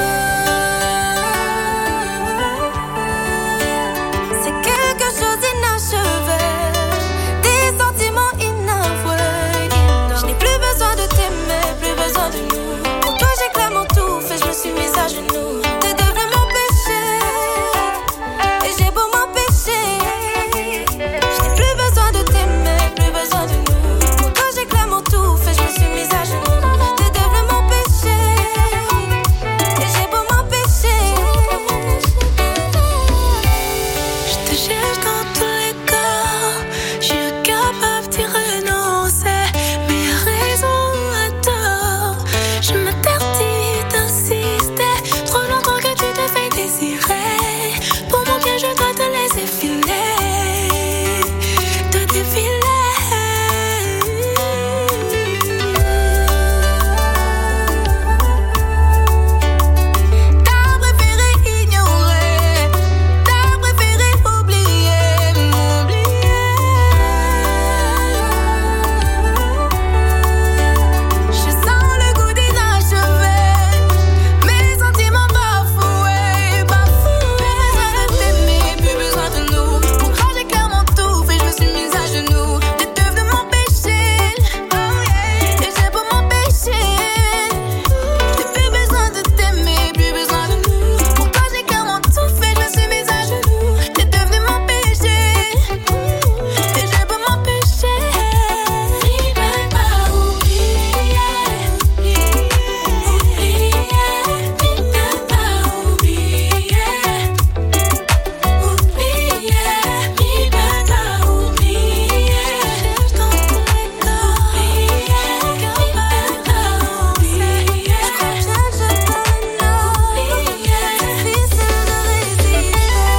C'est quelque chose d'inachevé, des sentiments inavoués. Je n'ai plus besoin de t'aimer, plus besoin de nous. Pour toi j'ai clairement tout fait, je me suis mise à genoux. T'es devenu mon péché, et j'ai beau m'empêcher. Je n'ai plus besoin de t'aimer, plus besoin de nous. Pour toi j'ai clairement tout fait, je me suis mise à genoux. T'es devenu mon péché, et j'ai beau m'empêcher. Je te cherche dans tous les cas, je suis incapable d'y renoncer. Mais à raison ou à tort, je m'interdis d'insister. Trop longtemps que tu te fais désirer. Pour mon bien, je dois te laisser filer, te défiler. T'as préféré ignorer, t'as préféré oublier, m'oublier. Je sens le goût d'inachevé, mes sentiments bafoués, bafoués. Plus besoin de t'aimer, plus besoin de nous. Pour toi j'ai clairement tout fait, je me suis mise à genoux. T'es devenu mon péché, oh yeah. Et j'ai beau m'empêcher. J'ai plus besoin de t'aimer, plus besoin de nous. Pour toi j'ai clairement tout fait, je me suis mise à genoux. T'es devenu mon péché, et j'ai beau m'empêcher. Il peut pas oublier, oublier, il peut pas oublier, oublier, il peut pas oublier. Cherche dans tous les cas, oublier, il peut pas oublier. Je crois bien que je te nomme, oublier, difficile de résister.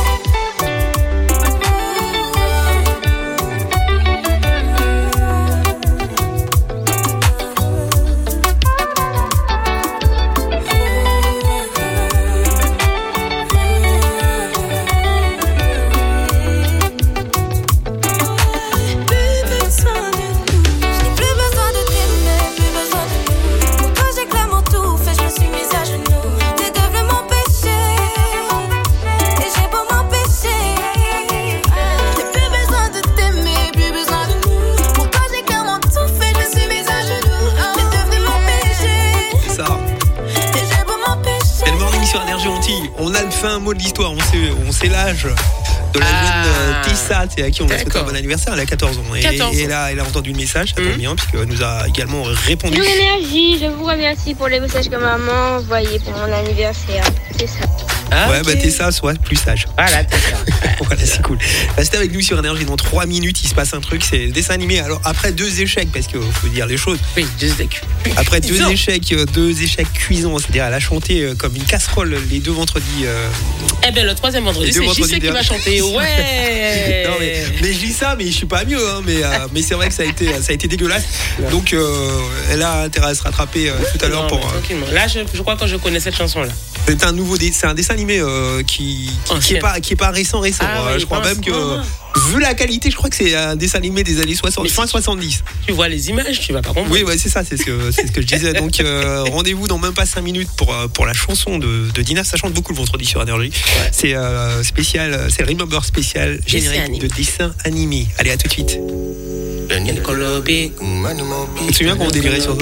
Plus besoin de nous. Je n'ai plus besoin de t'aimer, plus besoin de nous. Pour toi j'ai clairement tout fait, je me suis mise à genoux. T'es devenu mon péché, et j'ai beau m'empêcher. J'ai plus besoin de t'aimer, plus besoin de nous. Pour toi j'ai clairement tout fait, je me suis mise à genoux. T'es devenu mon péché, C'est ça. Ah. et j'ai beau m'empêcher. C'est le morning sur Énergie Antilles. On a le fin mot de l'histoire. On sait l'âge de la jeune Tessa, c'est à qui on a souhaité un bon anniversaire. Elle a 14 ans. Et 14 ans. là, elle a entendu le message, ça tombe bien, puisqu'elle nous a également répondu. Bonjour Énergie, je vous remercie pour les messages que maman a envoyés pour mon anniversaire. C'est ça. Ouais, bah Tessa, soit plus sage. Voilà, Tessa. Voilà, c'est cool. Restez avec nous sur Énergie. Dans 3 minutes, il se passe un truc. C'est le dessin animé. Alors, après 2 échecs, parce qu'il faut dire les choses. Oui, 2 échecs. Après 2 échecs cuisants, c'est-à-dire elle a chanté comme une casserole les 2 vendredis. Eh bien, le 3e vendredi, c'est JC qui va chanter. Ouais. Non, mais je dis ça, mais je suis pas mieux. Hein, mais c'est vrai que ça a été dégueulasse. Donc, elle a intérêt à se rattraper tout à l'heure pour. Tranquillement. Là, je crois que je connais cette chanson-là. C'est un dessin animé qui est pas récent. Je crois même que vu la qualité, je crois que c'est un dessin animé des années 60, fin 70. Tu vois les images, tu vas pas comprendre. Oui, ouais, c'est ça, c'est ce que je disais. Donc rendez-vous dans même pas 5 minutes pour la chanson de Dina. Ça chante beaucoup le vendredi sur Énergie. Ouais. C'est spécial, c'est Remember spécial générique de dessin animé. Allez, à tout de suite. Tu te souviens quand on délirait sur ça?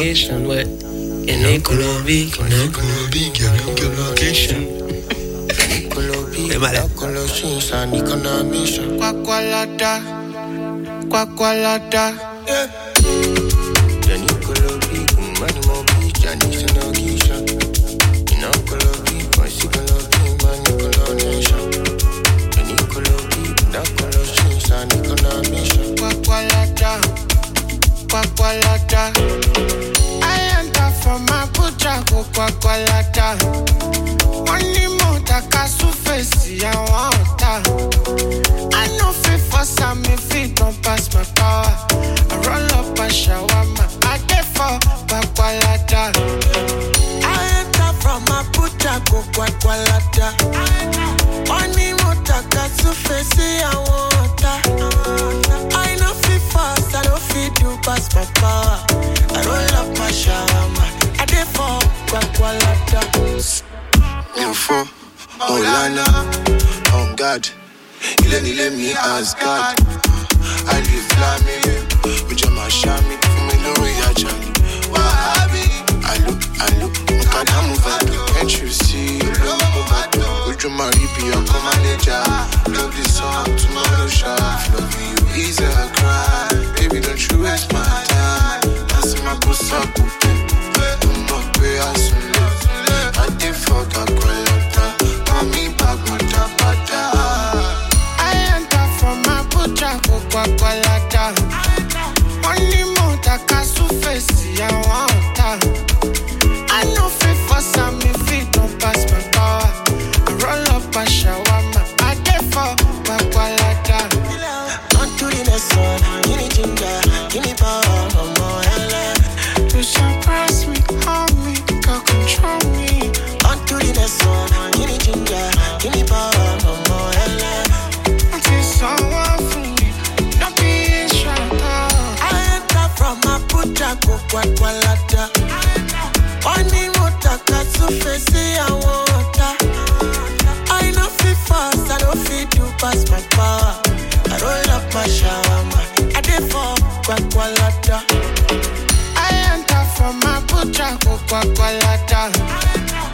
C'est malade. I enter from my butcher, go kwa kwa lata. One more taka surface, I want that. I know fit for some if it don't pass my power. I roll up a shawarma, I get for bakwalada. I enter from Abuja, go Guagualada. Money motaka surface, I want that. I know fit fast, I know fit do pass my power. I roll up my shawarma, I get for bakwalada. Info, Olana, on God. Il est me as God. I live flaming, with your mashami, from me no reaction. Wahabi, I look, Mukada Muvado. Can't you see, look Muvado? With your maribi, I'm come manager. Love this song, tomorrow shot. Love you, easy I cry. Baby, don't you waste my time. I see my puss up, I'm not way I soon. I did fuck a qualata, mommy back my tapata. I enter from Abuja, go Guagualada. Money motaka surface, I want that. I know fit for some if it don't pass my power. I roll up a shawarma, I get for Guagualada. On to the next one, give me ginger, give me power, more hella. You surprise me, hold me, girl, control me. On to the next one, give me ginger, give me power, more hella. Until someone for me, not be shut up. I enter from Abuja, go Guagualada.